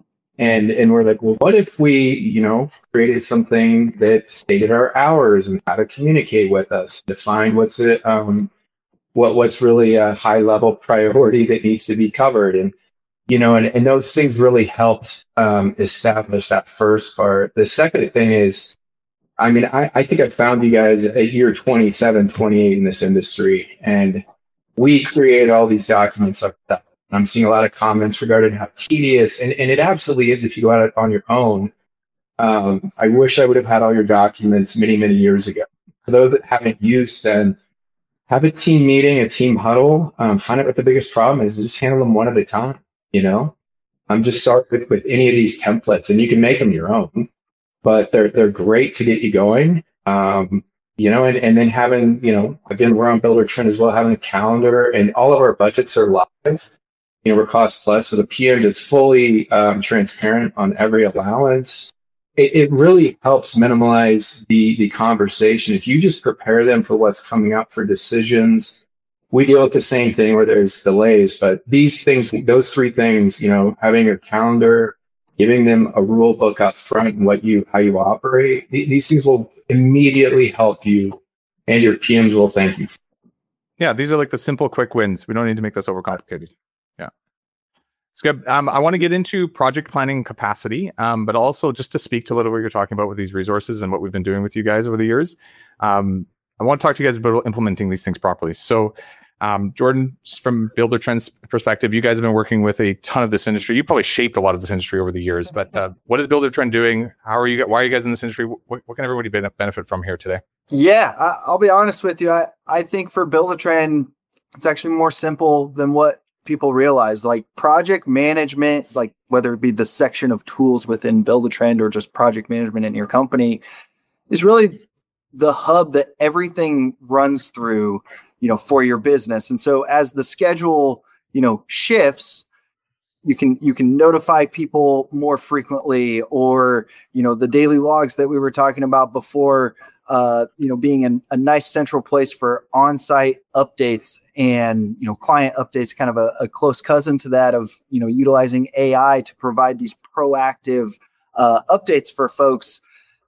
And and we're like, well, what if we, you know, created something that stated our hours and how to communicate with us, define what's it, um, what what's really a high level priority that needs to be covered. And, you know, and, and those things really helped um, establish that first part. The second thing is, I mean, I, I think I found you guys at year twenty-seven, twenty-eight in this industry, and we created all these documents like that. I'm seeing a lot of comments regarding how tedious, and, and it absolutely is if you go out on your own. Um, I wish I would have had all your documents many, many years ago. For those that haven't used them, have a team meeting, a team huddle, um, find out what the biggest problem is, and just handle them one at a time, you know? I'm just start with, with any of these templates, and you can make them your own, but they're they're great to get you going. Um, you know, and, and then having, you know, again, we're on Buildertrend as well, having a calendar, and all of our budgets are live. You know, we're cost plus, so the P M is fully um, transparent on every allowance. It, it really helps minimize the the conversation. If you just prepare them for what's coming up for decisions, we deal with the same thing where there's delays, but these things, those three things, you know, having a calendar, giving them a rule book up front and what you, how you operate, th- these things will immediately help you, and your P Ms will thank you. Yeah, these are like the simple, quick wins. We don't need to make this overcomplicated. Yeah. It's good. Um, I want to get into project planning capacity, um, but also just to speak to a little what you're talking about with these resources and what we've been doing with you guys over the years. Um, I want to talk to you guys about implementing these things properly. So, um, Jordan, from Buildertrend's perspective, you guys have been working with a ton of this industry. You probably shaped a lot of this industry over the years, but uh, what is Buildertrend doing? How are you? Why are you guys in this industry? What, what can everybody benefit from here today? Yeah, I, I'll be honest with you. I, I think for Buildertrend, it's actually more simple than what people realize. Like project management, like whether it be the section of tools within Buildertrend or just project management in your company, is really the hub that everything runs through, you know, for your business. And so as the schedule, you know, shifts, you can you can notify people more frequently, or, you know, the daily logs that we were talking about before, uh, you know, being an, a nice central place for on-site updates and, you know, client updates, kind of a, a close cousin to that of, you know, utilizing A I to provide these proactive uh, updates for folks.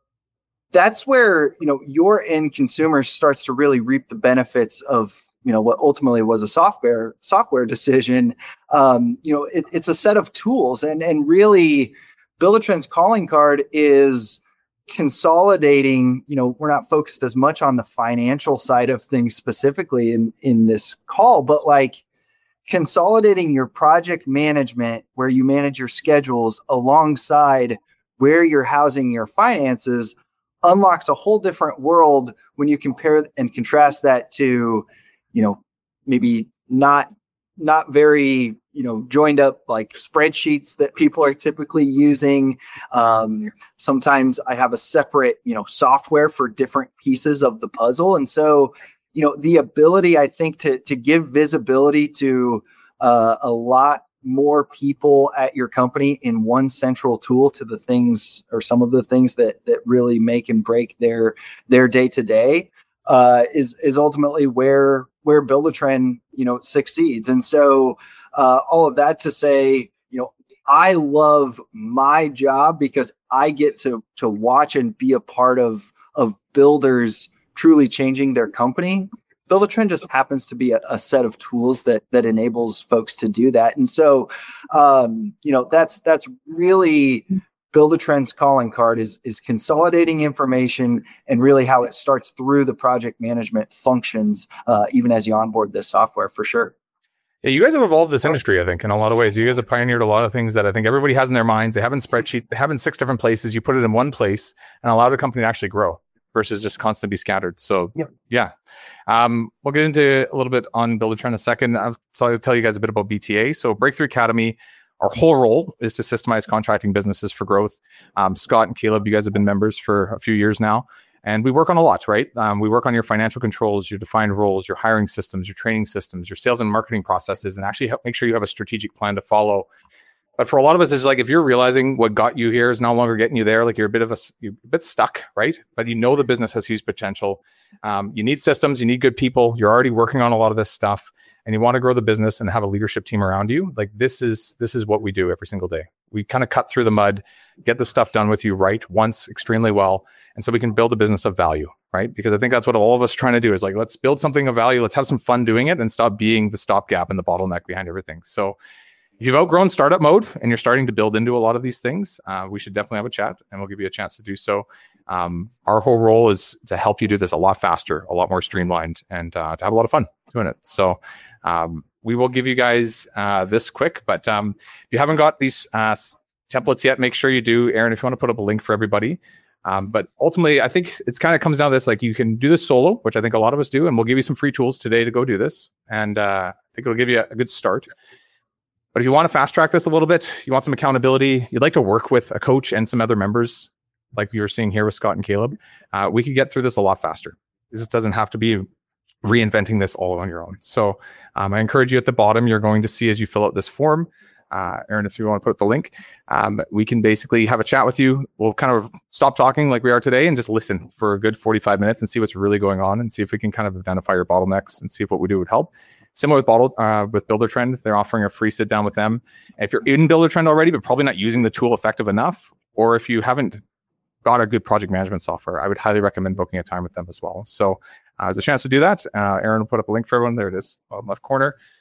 That's where, you know, your end consumer starts to really reap the benefits of, you know, what ultimately was a software software decision. Um, you know, it, it's a set of tools, and and really Buildertrend's calling card is consolidating. You know, we're not focused as much on the financial side of things specifically in in this call, but like consolidating your project management, where you manage your schedules alongside where you're housing your finances, unlocks a whole different world when you compare and contrast that to, you know, maybe not not very, you know, joined up like spreadsheets that people are typically using. Um, sometimes I have a separate, you know, software for different pieces of the puzzle. And so, you know, the ability, I think, to to give visibility to uh, a lot more people at your company in one central tool to the things, or some of the things that that really make and break their their day to day, uh, is is ultimately where where Buildertrend, you know, succeeds. And so uh, all of that to say, you know, I love my job because I get to to watch and be a part of of builders truly changing their company. Buildertrend just happens to be a, a set of tools that that enables folks to do that. And so, um, you know, that's that's really Buildertrend's calling card is is consolidating information, and really how it starts through the project management functions, uh, even as you onboard this software, for sure. Yeah, you guys have evolved this industry, I think, in a lot of ways. You guys have pioneered a lot of things that I think everybody has in their minds. They have in spreadsheet, they have in six different places. You put it in one place and allow the company to actually grow versus just constantly be scattered. So yep. yeah, um, we'll get into a little bit on Buildertrend in a second. I'll, so I'll tell you guys a bit about B T A. So Breakthrough Academy, our whole role is to systemize contracting businesses for growth. Um, Scott and Caleb, you guys have been members for a few years now, and we work on a lot, right? Um, we work on your financial controls, your defined roles, your hiring systems, your training systems, your sales and marketing processes, and actually help make sure you have a strategic plan to follow. But for a lot of us, it's like if you're realizing what got you here is no longer getting you there, like you're a bit of a, you're a bit stuck, right? But you know the business has huge potential. Um, you need systems, you need good people. You're already working on a lot of this stuff, and you want to grow the business and have a leadership team around you. Like this is this is what we do every single day. We kind of cut through the mud, get the stuff done with you right once extremely well, and so we can build a business of value, right? Because I think that's what all of us are trying to do is like, let's build something of value. Let's have some fun doing it and stop being the stopgap and the bottleneck behind everything. So if you've outgrown startup mode and you're starting to build into a lot of these things, uh, we should definitely have a chat, and we'll give you a chance to do so. Um, our whole role is to help you do this a lot faster, a lot more streamlined, and uh, to have a lot of fun doing it. So um, we will give you guys uh, this quick, but um, if you haven't got these uh, templates yet, make sure you do. Aaron, if you want to put up a link for everybody. Um, but ultimately, I think it's kind of comes down to this, like you can do this solo, which I think a lot of us do, and we'll give you some free tools today to go do this. And uh, I think it'll give you a, a good start. But if you want to fast track this a little bit, you want some accountability, you'd like to work with a coach and some other members, like you're seeing here with Scott and Caleb, uh, we could get through this a lot faster. This doesn't have to be reinventing this all on your own. So um, I encourage you at the bottom, you're going to see as you fill out this form, uh, Aaron, if you want to put the link, um, we can basically have a chat with you. We'll kind of stop talking like we are today and just listen for a good forty-five minutes and see what's really going on and see if we can kind of identify your bottlenecks and see if what we do would help. Similar with Bottled, uh, with Buildertrend, they're offering a free sit down with them. And if you're in Buildertrend already, but probably not using the tool effective enough, or if you haven't got a good project management software, I would highly recommend booking a time with them as well. So uh, there's a chance to do that. Uh, Aaron will put up a link for everyone. There it is, bottom left corner.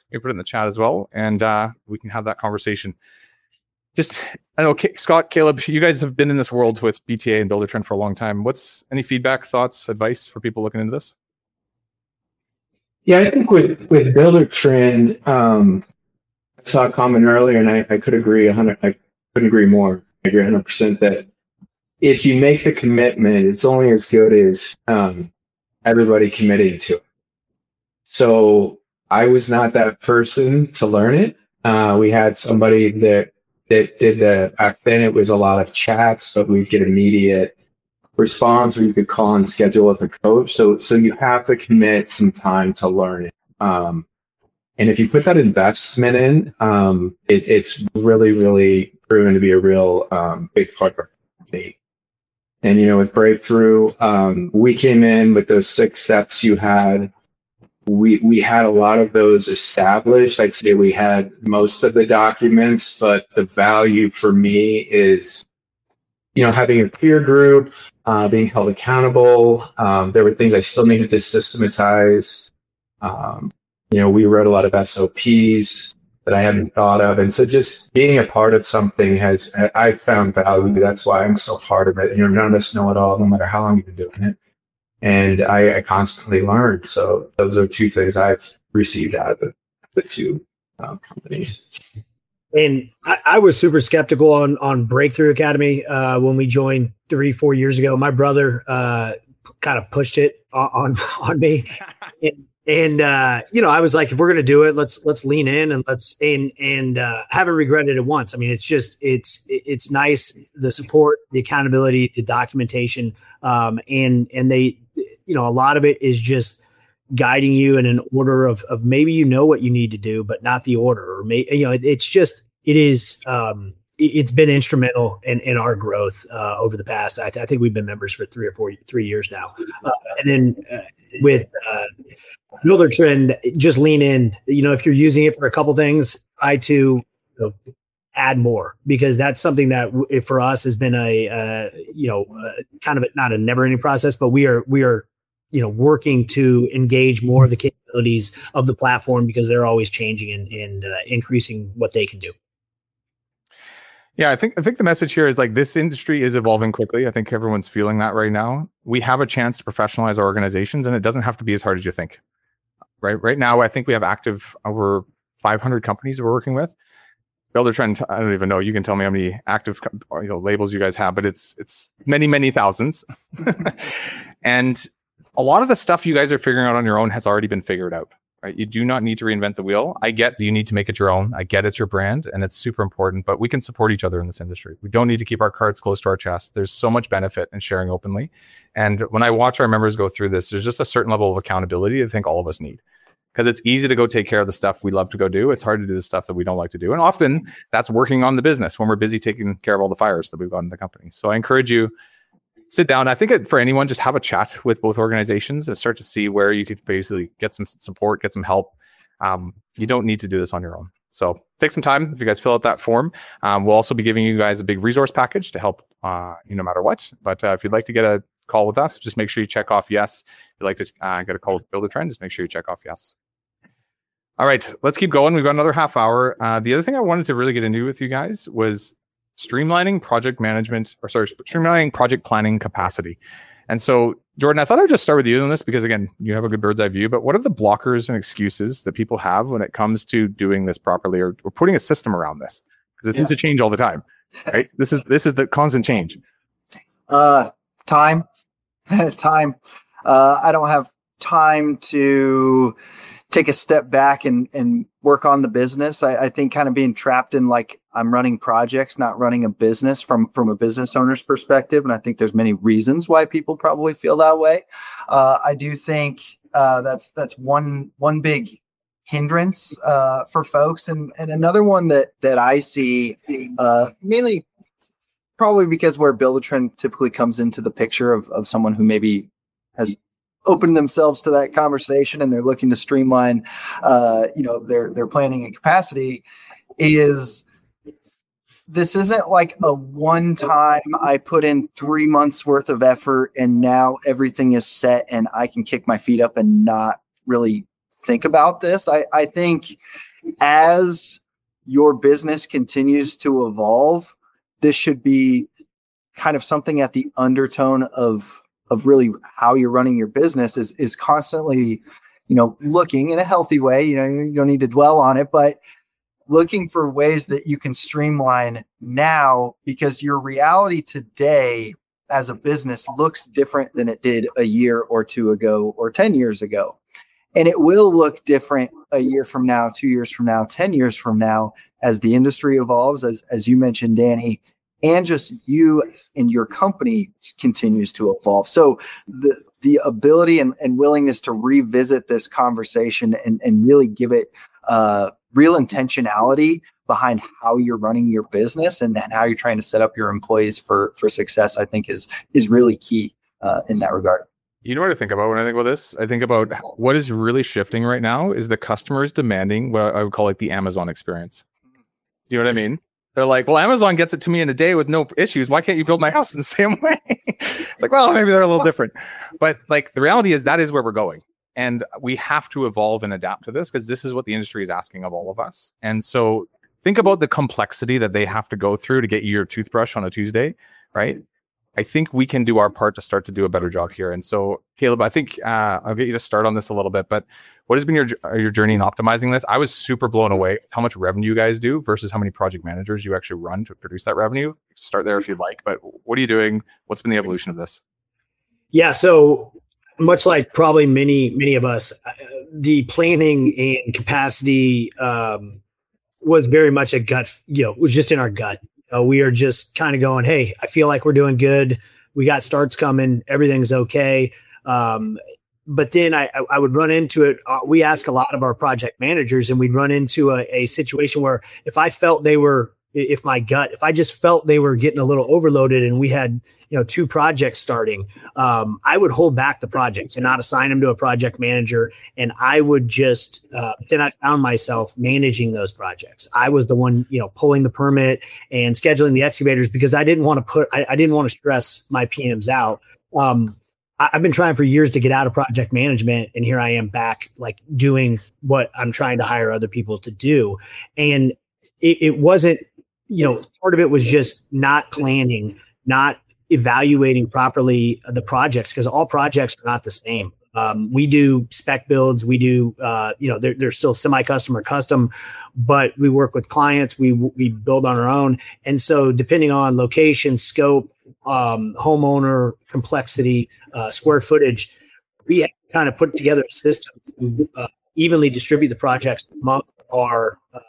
maybe put it in the chat as well, and uh, we can have that conversation. Just, I know, K- Scott, Caleb, you guys have been in this world with B T A and Buildertrend for a long time. What's any feedback, thoughts, advice for people looking into this? Yeah, I think with, with Buildertrend, um, I saw a comment earlier, and I, I could agree one hundred. I couldn't agree more. I agree one hundred percent that if you make the commitment, it's only as good as um, everybody committing to it. So I was not that person to learn it. Uh, we had somebody that that did the, back then it was a lot of chats, but we'd get immediate response, or you could call and schedule with a coach. So, so you have to commit some time to learn it. Um, and if you put that investment in, um, it, it's really, really proven to be a real um, big part of our company. And, you know, with Breakthrough, um, we came in with those six steps you had. We we had a lot of those established. I'd say we had most of the documents, but the value for me is, you know, having a peer group, uh, being held accountable. Um, there were things I still needed to systematize. Um, you know, we wrote a lot of S O Ps that I hadn't thought of. And so just being a part of something has, I found value. That's why I'm still part of it. You know, none of us know it all, no matter how long you've been doing it. And I, I constantly learn. So those are two things I've received out of the, the two uh, companies. And I, I was super skeptical on on Breakthrough Academy uh, when we joined three, four years ago. My brother uh, kind of pushed it on on, on me, and, and uh, you know, I was like, if we're gonna do it, let's let's lean in and let's and and uh, haven't regretted it once. I mean, it's just it's it's nice, the support, the accountability, the documentation, um, and and they. You know, a lot of it is just guiding you in an order of, of maybe you know what you need to do, but not the order. Or may, you know, it, it's just it is um, it, it's been instrumental in, in our growth uh, over the past. I, th- I think we've been members for three or four three years now, uh, and then uh, with uh, Buildertrend, just lean in. You know, if you're using it for a couple things, I too. You know, add more, because that's something that w- for us has been a uh, you know uh, kind of a, not a never ending process, but we are we are you know working to engage more of the capabilities of the platform, because they're always changing and, and uh, increasing what they can do. Yeah, I think I think the message here is like this industry is evolving quickly. I think everyone's feeling that right now. We have a chance to professionalize our organizations, and it doesn't have to be as hard as you think. Right, right now, I think we have active over five hundred companies that we're working with. Buildertrend, I don't even know. You can tell me how many active you know, labels you guys have, but it's it's many, many thousands. And a lot of the stuff you guys are figuring out on your own has already been figured out, right? You do not need to reinvent the wheel. I get that you need to make it your own. I get it's your brand and it's super important, but we can support each other in this industry. We don't need to keep our cards close to our chest. There's so much benefit in sharing openly. And when I watch our members go through this, there's just a certain level of accountability I think all of us need. Because it's easy to go take care of the stuff we love to go do. It's hard to do the stuff that we don't like to do. And often that's working on the business when we're busy taking care of all the fires that we've got in the company. So I encourage you, sit down. I think for anyone, just have a chat with both organizations and start to see where you could basically get some support, get some help. Um, you don't need to do this on your own. So take some time. If you guys fill out that form, um, we'll also be giving you guys a big resource package to help uh, you no matter what. But uh, if you'd like to get a call with us, just make sure you check off yes. If you'd like to uh, get a call with Buildertrend, just make sure you check off yes. All right, let's keep going. We've got another half hour. Uh, the other thing I wanted to really get into with you guys was streamlining project management, or sorry, streamlining project planning capacity. And so, Jordan, I thought I'd just start with you on this because, again, you have a good bird's eye view. But what are the blockers and excuses that people have when it comes to doing this properly, or, or putting a system around this? Because it seems yeah. to change all the time, right? This is this is the constant change. Uh, time, time. Uh, I don't have time to take a step back and, and work on the business. I, I think kind of being trapped in like I'm running projects, not running a business from, from a business owner's perspective. And I think there's many reasons why people probably feel that way. Uh, I do think uh, that's that's one one big hindrance uh, for folks. And, and another one that that I see uh, mainly probably because where Buildertrend typically comes into the picture of, of someone who maybe has open themselves to that conversation and they're looking to streamline, uh, you know, their, their planning and capacity, is this isn't like a one time I put in three months worth of effort and now everything is set and I can kick my feet up and not really think about this. I, I think as your business continues to evolve, this should be kind of something at the undertone of of really how you're running your business is is constantly, you know, looking in a healthy way. You know, you don't need to dwell on it, but looking for ways that you can streamline now, because your reality today as a business looks different than it did a year or two ago or ten years ago. And it will look different a year from now, two years from now, ten years from now, as the industry evolves, as, as you mentioned, Danny, and just you and your company continues to evolve. So the the ability and, and willingness to revisit this conversation and, and really give it uh, real intentionality behind how you're running your business and, and how you're trying to set up your employees for for success, I think is is really key uh, in that regard. You know what I think about when I think about this? I think about what is really shifting right now is the customers demanding what I would call like the Amazon experience. Do you know what I mean? They're like, well, Amazon gets it to me in a day with no issues. Why can't you build my house in the same way? It's like, well, maybe they're a little different. But like the reality is that is where we're going. And we have to evolve and adapt to this because this is what the industry is asking of all of us. And so think about the complexity that they have to go through to get you your toothbrush on a Tuesday, right? I think we can do our part to start to do a better job here. And so, Caleb, I think uh, I'll get you to start on this a little bit, but what has been your your journey in optimizing this? I was super blown away how much revenue you guys do versus how many project managers you actually run to produce that revenue. Start there if you'd like, but what are you doing? What's been the evolution of this? Yeah, so much like probably many, many of us, uh, the planning and capacity um, was very much a gut, you know, was just in our gut. Uh, we are just kind of going, hey, I feel like we're doing good. We got starts coming. Everything's okay. Um, but then I, I would run into it. Uh, we ask a lot of our project managers, and we'd run into a, a situation where if I felt they were, if my gut, if I just felt they were getting a little overloaded and we had, you know, two projects starting, um, I would hold back the projects and not assign them to a project manager. And I would just, uh, then I found myself managing those projects. I was the one, you know, pulling the permit and scheduling the excavators because I didn't want to put, I, I didn't want to stress my P Ms out. Um, I, I've been trying for years to get out of project management, and here I am back, like doing what I'm trying to hire other people to do. And it, it wasn't, you know, part of it was just not planning, not evaluating properly the projects, because all projects are not the same. Um, we do spec builds. We do, uh, you know, they're, they're still semi-custom or custom, but we work with clients. We we build on our own. And so depending on location, scope, um, homeowner, complexity, uh, square footage, we have kind of put together a system to uh, evenly distribute the projects among our uh,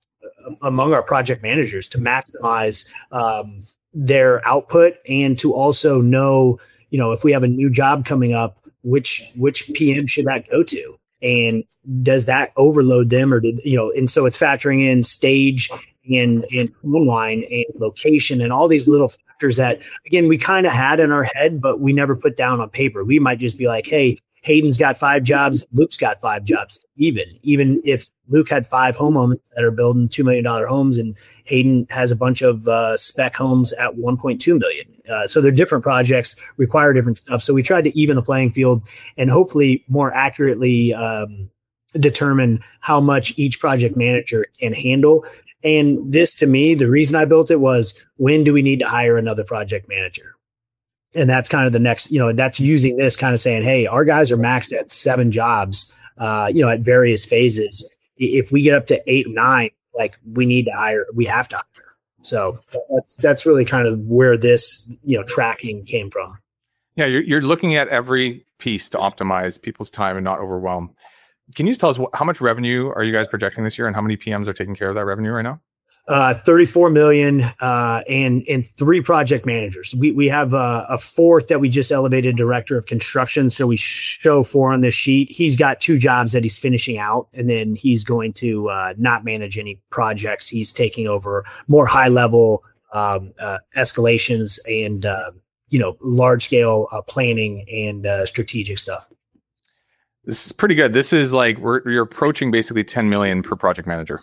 among our project managers to maximize um, their output, and to also know, you know, if we have a new job coming up, which which P M should that go to, and does that overload them, or did, you know, and so it's factoring in stage and and line and location and all these little factors that, again, we kind of had in our head, but we never put down on paper. We might just be like, hey, Hayden's got five jobs, Luke's got five jobs. Even even if Luke had five homeowners that are building two million dollar homes, and Hayden has a bunch of uh, spec homes at one point two million. Uh, so they're different projects, require different stuff. So we tried to even the playing field and hopefully more accurately um, determine how much each project manager can handle. And this, to me, the reason I built it was, when do we need to hire another project manager? And that's kind of the next, you know, that's using this kind of saying, hey, our guys are maxed at seven jobs, uh, you know, at various phases. If we get up to eight, nine, like we need to hire, we have to hire. So that's, that's really kind of where this, you know, tracking came from. Yeah. You're, you're looking at every piece to optimize people's time and not overwhelm. Can you just tell us what, how much revenue are you guys projecting this year, and how many P Ms are taking care of that revenue right now? Uh, thirty-four million, uh, and, and three project managers. We, we have a, a fourth that we just elevated director of construction. So we show four on this sheet. He's got two jobs that he's finishing out, and then he's going to, uh, not manage any projects. He's taking over more high level, um, uh, escalations and, uh, you know, large scale, uh, planning and, uh, strategic stuff. This is pretty good. This is like, we're, you're approaching basically ten million per project manager.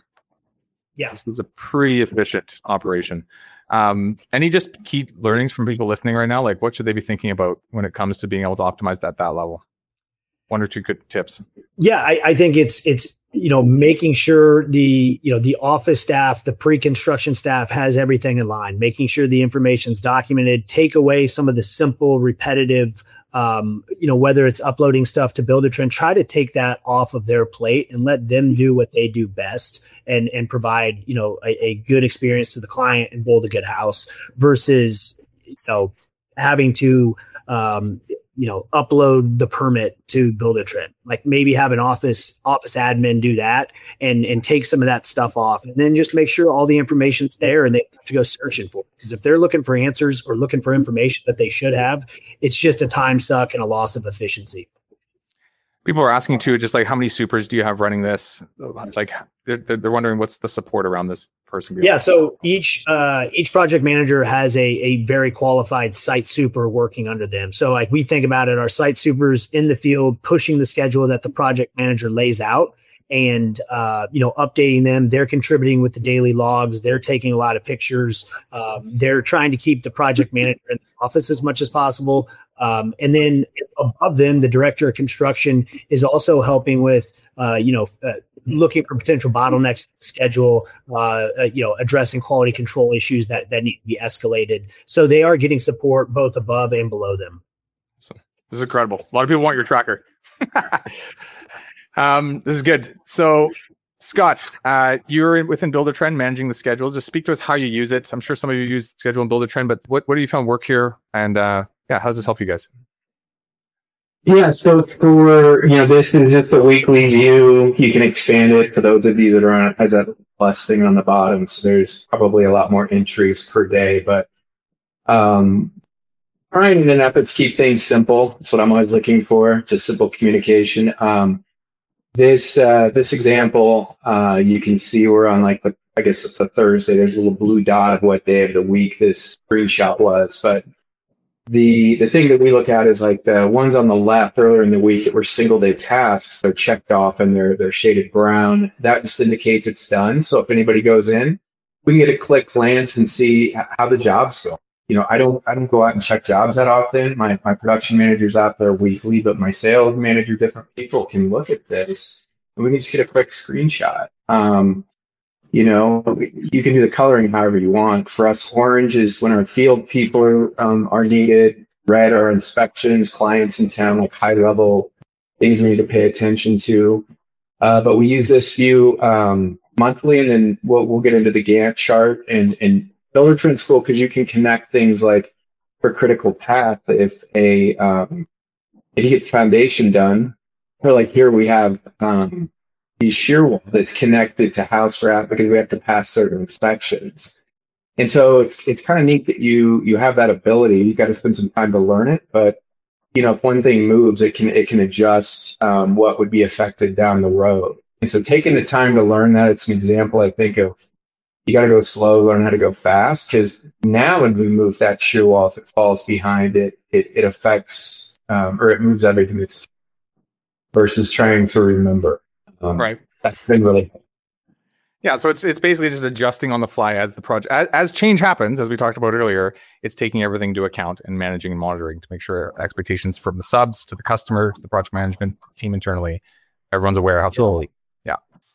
Yeah, this is a pretty efficient operation. Um, any just key learnings from people listening right now? Like, what should they be thinking about when it comes to being able to optimize at that level? one or two good tips. Yeah, I, I think it's it's you know making sure the you know the office staff, the pre-construction staff has everything in line, making sure the information's documented. Take away some of the simple, repetitive, um, you know whether it's uploading stuff to Buildertrend. Try to take that off of their plate and let them do what they do best, and and provide you know a, a good experience to the client and build a good house versus you know having to um, you know, upload the permit to Buildertrend. Like maybe have an office office admin do that and and take some of that stuff off, and then just make sure all the information's there and they have to go searching for it. Because if they're looking for answers or looking for information that they should have, it's just a time suck and a loss of efficiency. People are asking too, just like how many supers do you have running this? Like they're, they're wondering what's the support around this person. Yeah, so each uh, each project manager has a a very qualified site super working under them. So like we think about it, our site supers in the field pushing the schedule that the project manager lays out, and uh, you know updating them. They're contributing with the daily logs. They're taking a lot of pictures. Um, they're trying to keep the project manager in the office as much as possible. Um, and then above them, the director of construction is also helping with, uh, you know, uh, looking for potential bottlenecks in the schedule, uh, uh, you know, addressing quality control issues that, that need to be escalated. So they are getting support both above and below them. So this is incredible. A lot of people want your tracker. um, this is good. So Scott, uh, you're in, within Buildertrend managing the schedule. Just speak to us how you use it. I'm sure some of you use schedule in Buildertrend, but what, what do you found work here? And, uh, yeah, how does this help you guys? Yeah, so for, you know, this is just a weekly view. You can expand it for those of you that are on, has that plus thing on the bottom. So there's probably a lot more entries per day, but um, trying in an effort to keep things simple. That's what I'm always looking for, just simple communication. Um, this uh, this example, uh, you can see we're on like, the, I guess it's a Thursday. There's a little blue dot of what day of the week this screenshot was, but The the thing that we look at is like the ones on the left earlier in the week that were single day tasks. They're checked off and they're they're shaded brown. That just indicates it's done. So if anybody goes in, we can get a quick glance and see how the job's going. You know, I don't I don't go out and check jobs that often. My my production manager's out there weekly, but my sales manager, different people can look at this and we can just get a quick screenshot. Um, You know, you can do the coloring however you want. For us, orange is when our field people are, um, are needed. Red are inspections, clients in town, like high level things we need to pay attention to. Uh, but we use this view um, monthly, and then we'll, we'll get into the Gantt chart. And, and Buildertrend's cool because you can connect things like for critical path. If a um, if you get the foundation done, or like here we have. Um, the shear wall that's connected to house wrap because we have to pass certain inspections. And so it's it's kind of neat that you you have that ability. You got to spend some time to learn it, but you know, if one thing moves, it can it can adjust um, what would be affected down the road. And so taking the time to learn that, it's an example I think of. You got to go slow, learn how to go fast, because now when we move that shear wall, if it falls behind it, it it affects um, or it moves everything that's versus trying to remember. Um, right. That's been really cool. Yeah. So it's it's basically just adjusting on the fly as the project, as, as change happens, as we talked about earlier, it's taking everything into account and managing and monitoring to make sure expectations from the subs to the customer, to the project management team internally, everyone's aware how slowly. Yeah.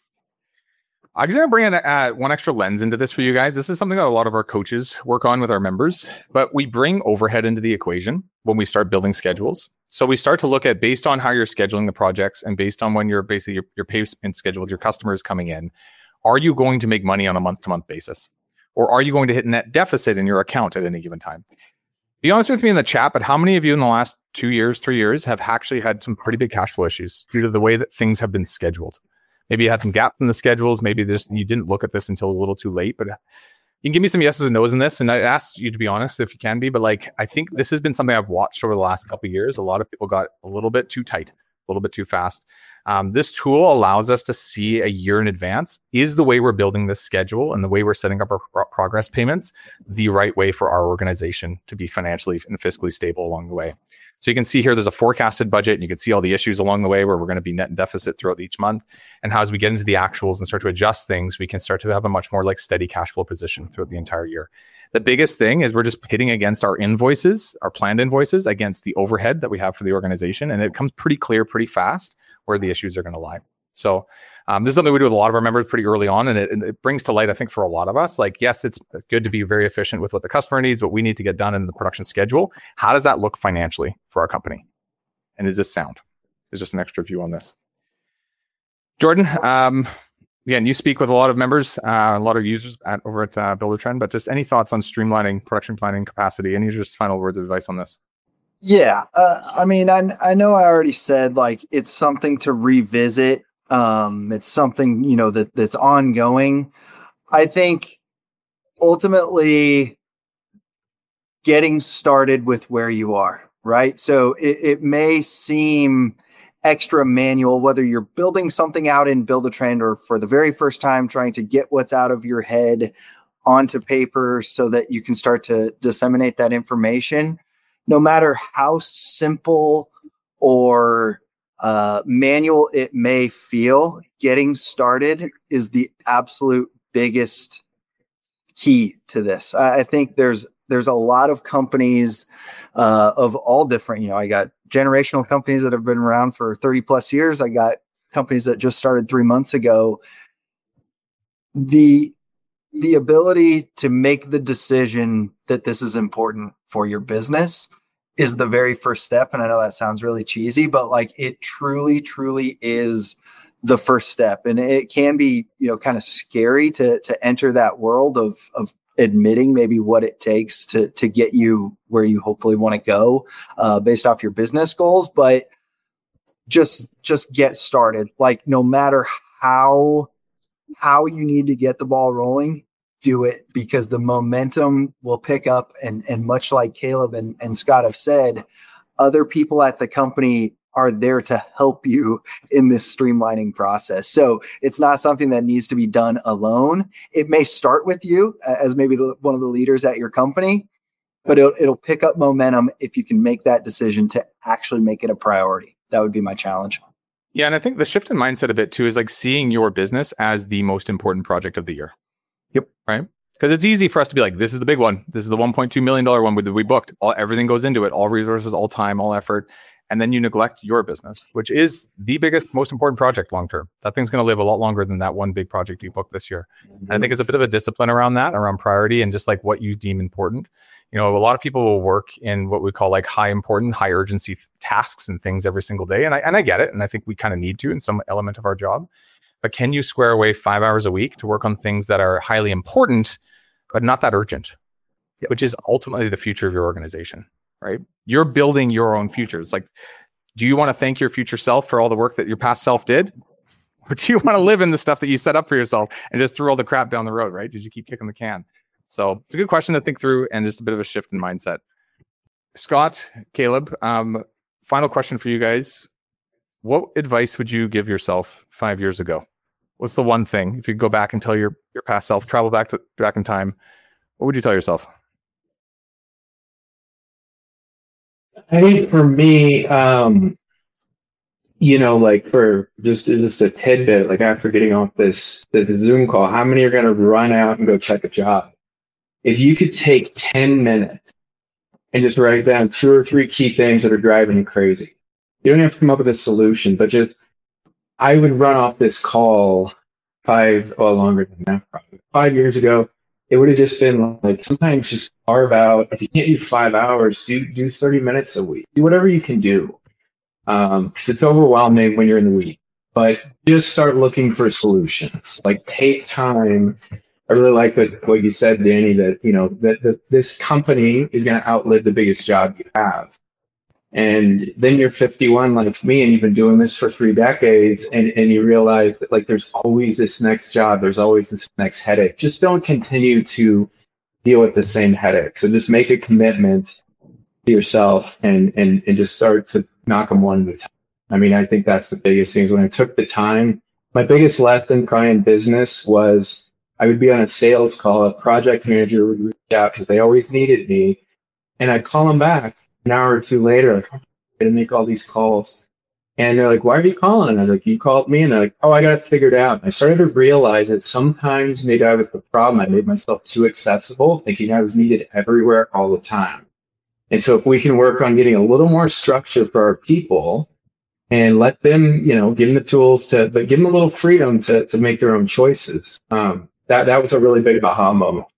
I'm going to bring in uh, one extra lens into this for you guys. This is something that a lot of our coaches work on with our members, but we bring overhead into the equation when we start building schedules. So we start to look at, based on how you're scheduling the projects and based on when you're basically your, your payment schedule with your customers coming in, are you going to make money on a month-to-month basis? Or are you going to hit net deficit in your account at any given time? Be honest with me in the chat, but how many of you in the last two years, three years have actually had some pretty big cash flow issues due to the way that things have been scheduled? Maybe you had some gaps in the schedules. Maybe this you didn't look at this until a little too late, but you can give me some yeses and nos in this. And I asked you to be honest if you can be, but like, I think this has been something I've watched over the last couple of years. A lot of people got a little bit too tight, a little bit too fast. Um, this tool allows us to see a year in advance. Is the way we're building this schedule and the way we're setting up our pro- progress payments the right way for our organization to be financially and fiscally stable along the way? So you can see here, there's a forecasted budget, and you can see all the issues along the way where we're going to be net in deficit throughout each month. And how, as we get into the actuals and start to adjust things, we can start to have a much more like steady cash flow position throughout the entire year. The biggest thing is we're just pitting against our invoices, our planned invoices, against the overhead that we have for the organization. And it becomes pretty clear pretty fast where the issues are going to lie. So um, this is something we do with a lot of our members pretty early on. And it, and it brings to light, I think, for a lot of us, like, yes, it's good to be very efficient with what the customer needs, but we need to get done in the production schedule. How does that look financially for our company? And is this sound? There's just an extra view on this. Jordan, um, again, you speak with a lot of members, uh, a lot of users at, over at uh, Buildertrend, but just any thoughts on streamlining production planning capacity? Any just final words of advice on this? Yeah. Uh, I mean, I, I know I already said, like, it's something to revisit. Um, it's something, you know, that that's ongoing. I think ultimately getting started with where you are, right? So it, it may seem extra manual, whether you're building something out in Buildertrend or for the very first time trying to get what's out of your head onto paper so that you can start to disseminate that information. No matter how simple or uh, manual it may feel, getting started is the absolute biggest key to this. I, I think there's there's a lot of companies uh, of all different, you know, I got generational companies that have been around for thirty plus years. I got companies that just started three months ago. The, the ability to make the decision that this is important for your business is the very first step. And I know that sounds really cheesy, but like it truly, truly is the first step. And it can be, you know, kind of scary to, to enter that world of, of admitting maybe what it takes to, to get you where you hopefully want to go uh, based off your business goals. But just, just get started. Like no matter how, how you need to get the ball rolling, do it, because the momentum will pick up. And, and much like Caleb and, and Scott have said, other people at the company are there to help you in this streamlining process. So it's not something that needs to be done alone. It may start with you as maybe the, one of the leaders at your company, but it'll, it'll pick up momentum if you can make that decision to actually make it a priority. That would be my challenge. Yeah. And I think the shift in mindset a bit too is like seeing your business as the most important project of the year. Yep. Right. Because it's easy for us to be like, this is the big one. This is the one point two million dollars one that we booked. All, everything goes into it, all resources, all time, all effort. And then you neglect your business, which is the biggest, most important project long-term. That thing's going to live a lot longer than that one big project you booked this year. Mm-hmm. And I think it's a bit of a discipline around that, around priority and just like what you deem important. You know, a lot of people will work in what we call like high important, high urgency th- tasks and things every single day. And I, and I get it. And I think we kind of need to in some element of our job. But can you square away five hours a week to work on things that are highly important, but not that urgent, yep. which is ultimately the future of your organization, right? You're building your own future. It's like, do you want to thank your future self for all the work that your past self did? Or do you want to live in the stuff that you set up for yourself and just threw all the crap down the road, right? Did you keep kicking the can? So it's a good question to think through and just a bit of a shift in mindset. Scott, Caleb, um, final question for you guys. What advice would you give yourself five years ago? What's the one thing, if you go back and tell your, your past self, travel back to back in time, what would you tell yourself? I think for me, um, you know, like for just just a tidbit, like after getting off this, this Zoom call, how many are going to run out and go check a job? If you could take ten minutes and just write down two or three key things that are driving you crazy. You don't have to come up with a solution, but just, I would run off this call five, well, longer than that, probably five years ago. It would have just been like, sometimes just carve out, if you can't do five hours, do do thirty minutes a week. Do whatever you can do. Um, because it's overwhelming when you're in the week. But just start looking for solutions. Like take time. I really like what, what you said, Danny, that, you know, that, that this company is going to outlive the biggest job you have. And then you're fifty-one like me, and you've been doing this for three decades, and, and you realize that like there's always this next job, there's always this next headache. Just don't continue to deal with the same headache. So just make a commitment to yourself and and and just start to knock them one at a time. I mean, I think that's the biggest thing. Is when I took the time, my biggest lesson probably in business was I would be on a sales call, a project manager would reach out because they always needed me, and I'd call them back an hour or two later, like, I'm going to make all these calls. And they're like, why are you calling? And I was like, you called me? And they're like, oh, I got it figured out. And I started to realize that sometimes maybe I was the problem. I made myself too accessible, thinking I was needed everywhere all the time. And so if we can work on getting a little more structure for our people and let them, you know, give them the tools to, but give them a little freedom to, to make their own choices. Um, that, that was a really big aha moment.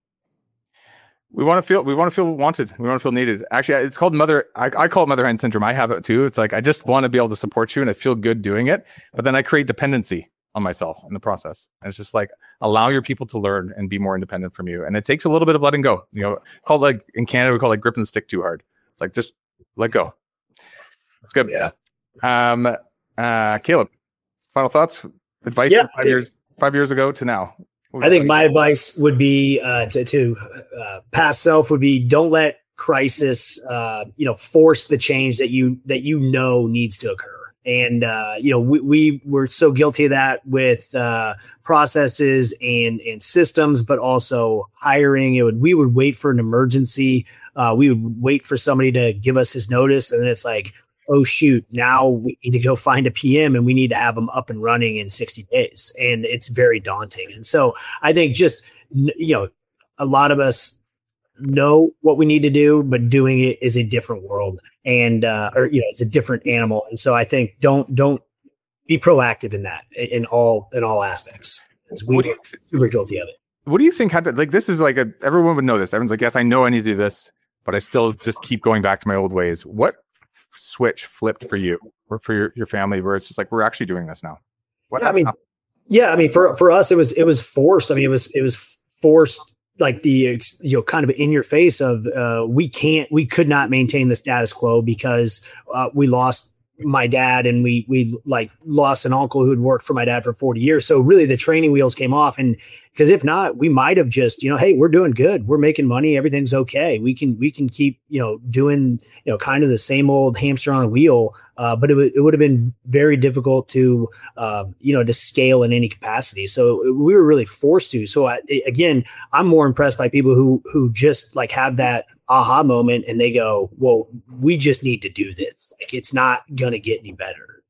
We want to feel, we want to feel wanted. We want to feel needed. Actually, it's called mother, I, I call it mother hen syndrome. I have it too. It's like, I just want to be able to support you and I feel good doing it, but then I create dependency on myself in the process. And it's just like, allow your people to learn and be more independent from you. And it takes a little bit of letting go, you know, called like in Canada, we call it like gripping the stick too hard. It's like, just let go. That's good. Yeah. Um, uh, Caleb, final thoughts, advice Yeah. from five years, five years ago to now. I think my advice would be uh, to, to uh, past self would be don't let crisis, uh, you know, force the change that you that you know needs to occur. And uh, you know, we, we were so guilty of that with uh, processes and and systems, but also hiring. It would we would wait for an emergency. Uh, we would wait for somebody to give us his notice, and then it's like, oh shoot, now we need to go find a P M and we need to have them up and running in sixty days. And it's very daunting. And so I think just, you know, a lot of us know what we need to do, but doing it is a different world and, uh, or, you know, it's a different animal. And so I think don't, don't be proactive in that in all, in all aspects. We What do were you th- super guilty of it. What do you think had to, like, this is like a, everyone would know this. Everyone's like, yes, I know I need to do this, but I still just keep going back to my old ways. What switch flipped for you or for your, your family where it's just like, we're actually doing this now? What Yeah, I mean, happened? yeah, I mean, for, for us, it was, it was forced. I mean, it was, it was forced, like the, you know, kind of in your face of, uh, we can't, we could not maintain the status quo because, uh, we lost my dad and we, we like lost an uncle who had worked for my dad for forty years. So really the training wheels came off. And because if not, we might've just, you know, hey, we're doing good. We're making money. Everything's okay. We can, we can keep, you know, doing, you know, kind of the same old hamster on a wheel. Uh, but it, w- it would have been very difficult to, uh, you know, to scale in any capacity. So we were really forced to. So I, again, I'm more impressed by people who, who just like have that aha moment and they go, well, we just need to do this. Like, it's not going to get any better.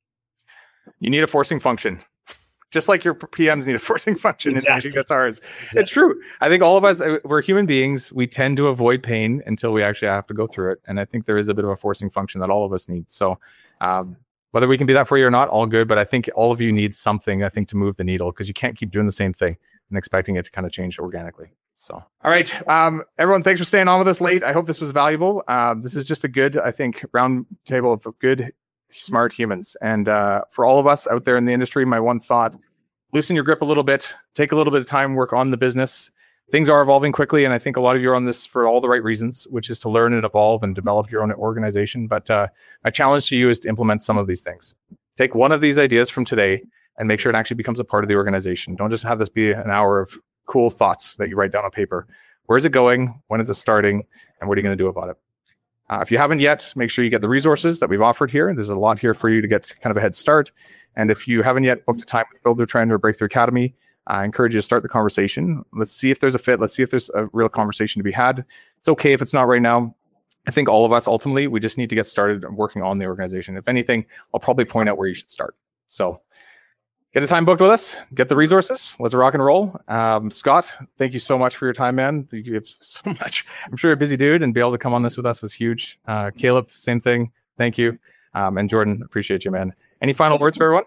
You need a forcing function. Just like your P Ms need a forcing function, Exactly. and that's ours. Exactly. It's true. I think all of us, uh, we're human beings. We tend to avoid pain until we actually have to go through it. And I think there is a bit of a forcing function that all of us need. So um, whether we can be that for you or not, all good. But I think all of you need something, I think, to move the needle because you can't keep doing the same thing and expecting it to kind of change organically. So, all right. Um, everyone, thanks for staying on with us late. I hope this was valuable. Uh, this is just a good, I think, round table of good, smart humans. And uh, for all of us out there in the industry, my one thought, loosen your grip a little bit, take a little bit of time, work on the business. Things are evolving quickly. And I think a lot of you are on this for all the right reasons, which is to learn and evolve and develop your own organization. But uh, my challenge to you is to implement some of these things. Take one of these ideas from today and make sure it actually becomes a part of the organization. Don't just have this be an hour of cool thoughts that you write down on paper. Where is it going? When is it starting? And what are you going to do about it? Uh, if you haven't yet, make sure you get the resources that we've offered here. There's a lot here for you to get kind of a head start. And if you haven't yet booked a time with Builder Trend or Breakthrough Academy, I encourage you to start the conversation. Let's see if there's a fit. Let's see if there's a real conversation to be had. It's okay if it's not right now. I think all of us, ultimately, we just need to get started working on the organization. If anything, I'll probably point out where you should start. So get a time booked with us, get the resources. Let's rock and roll. Um, Scott, thank you so much for your time, man. You have so much. I'm sure you're a busy dude, and be able to come on this with us was huge. Uh, Caleb, same thing. Thank you. Um, and Jordan, appreciate you, man. Any final words for everyone?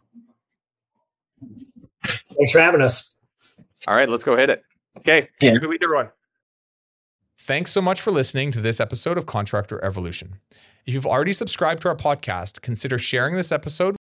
Thanks for having us. All right, let's go hit it. Okay. Yeah. Good week, everyone. Thanks so much for listening to this episode of Contractor Evolution. If you've already subscribed to our podcast, consider sharing this episode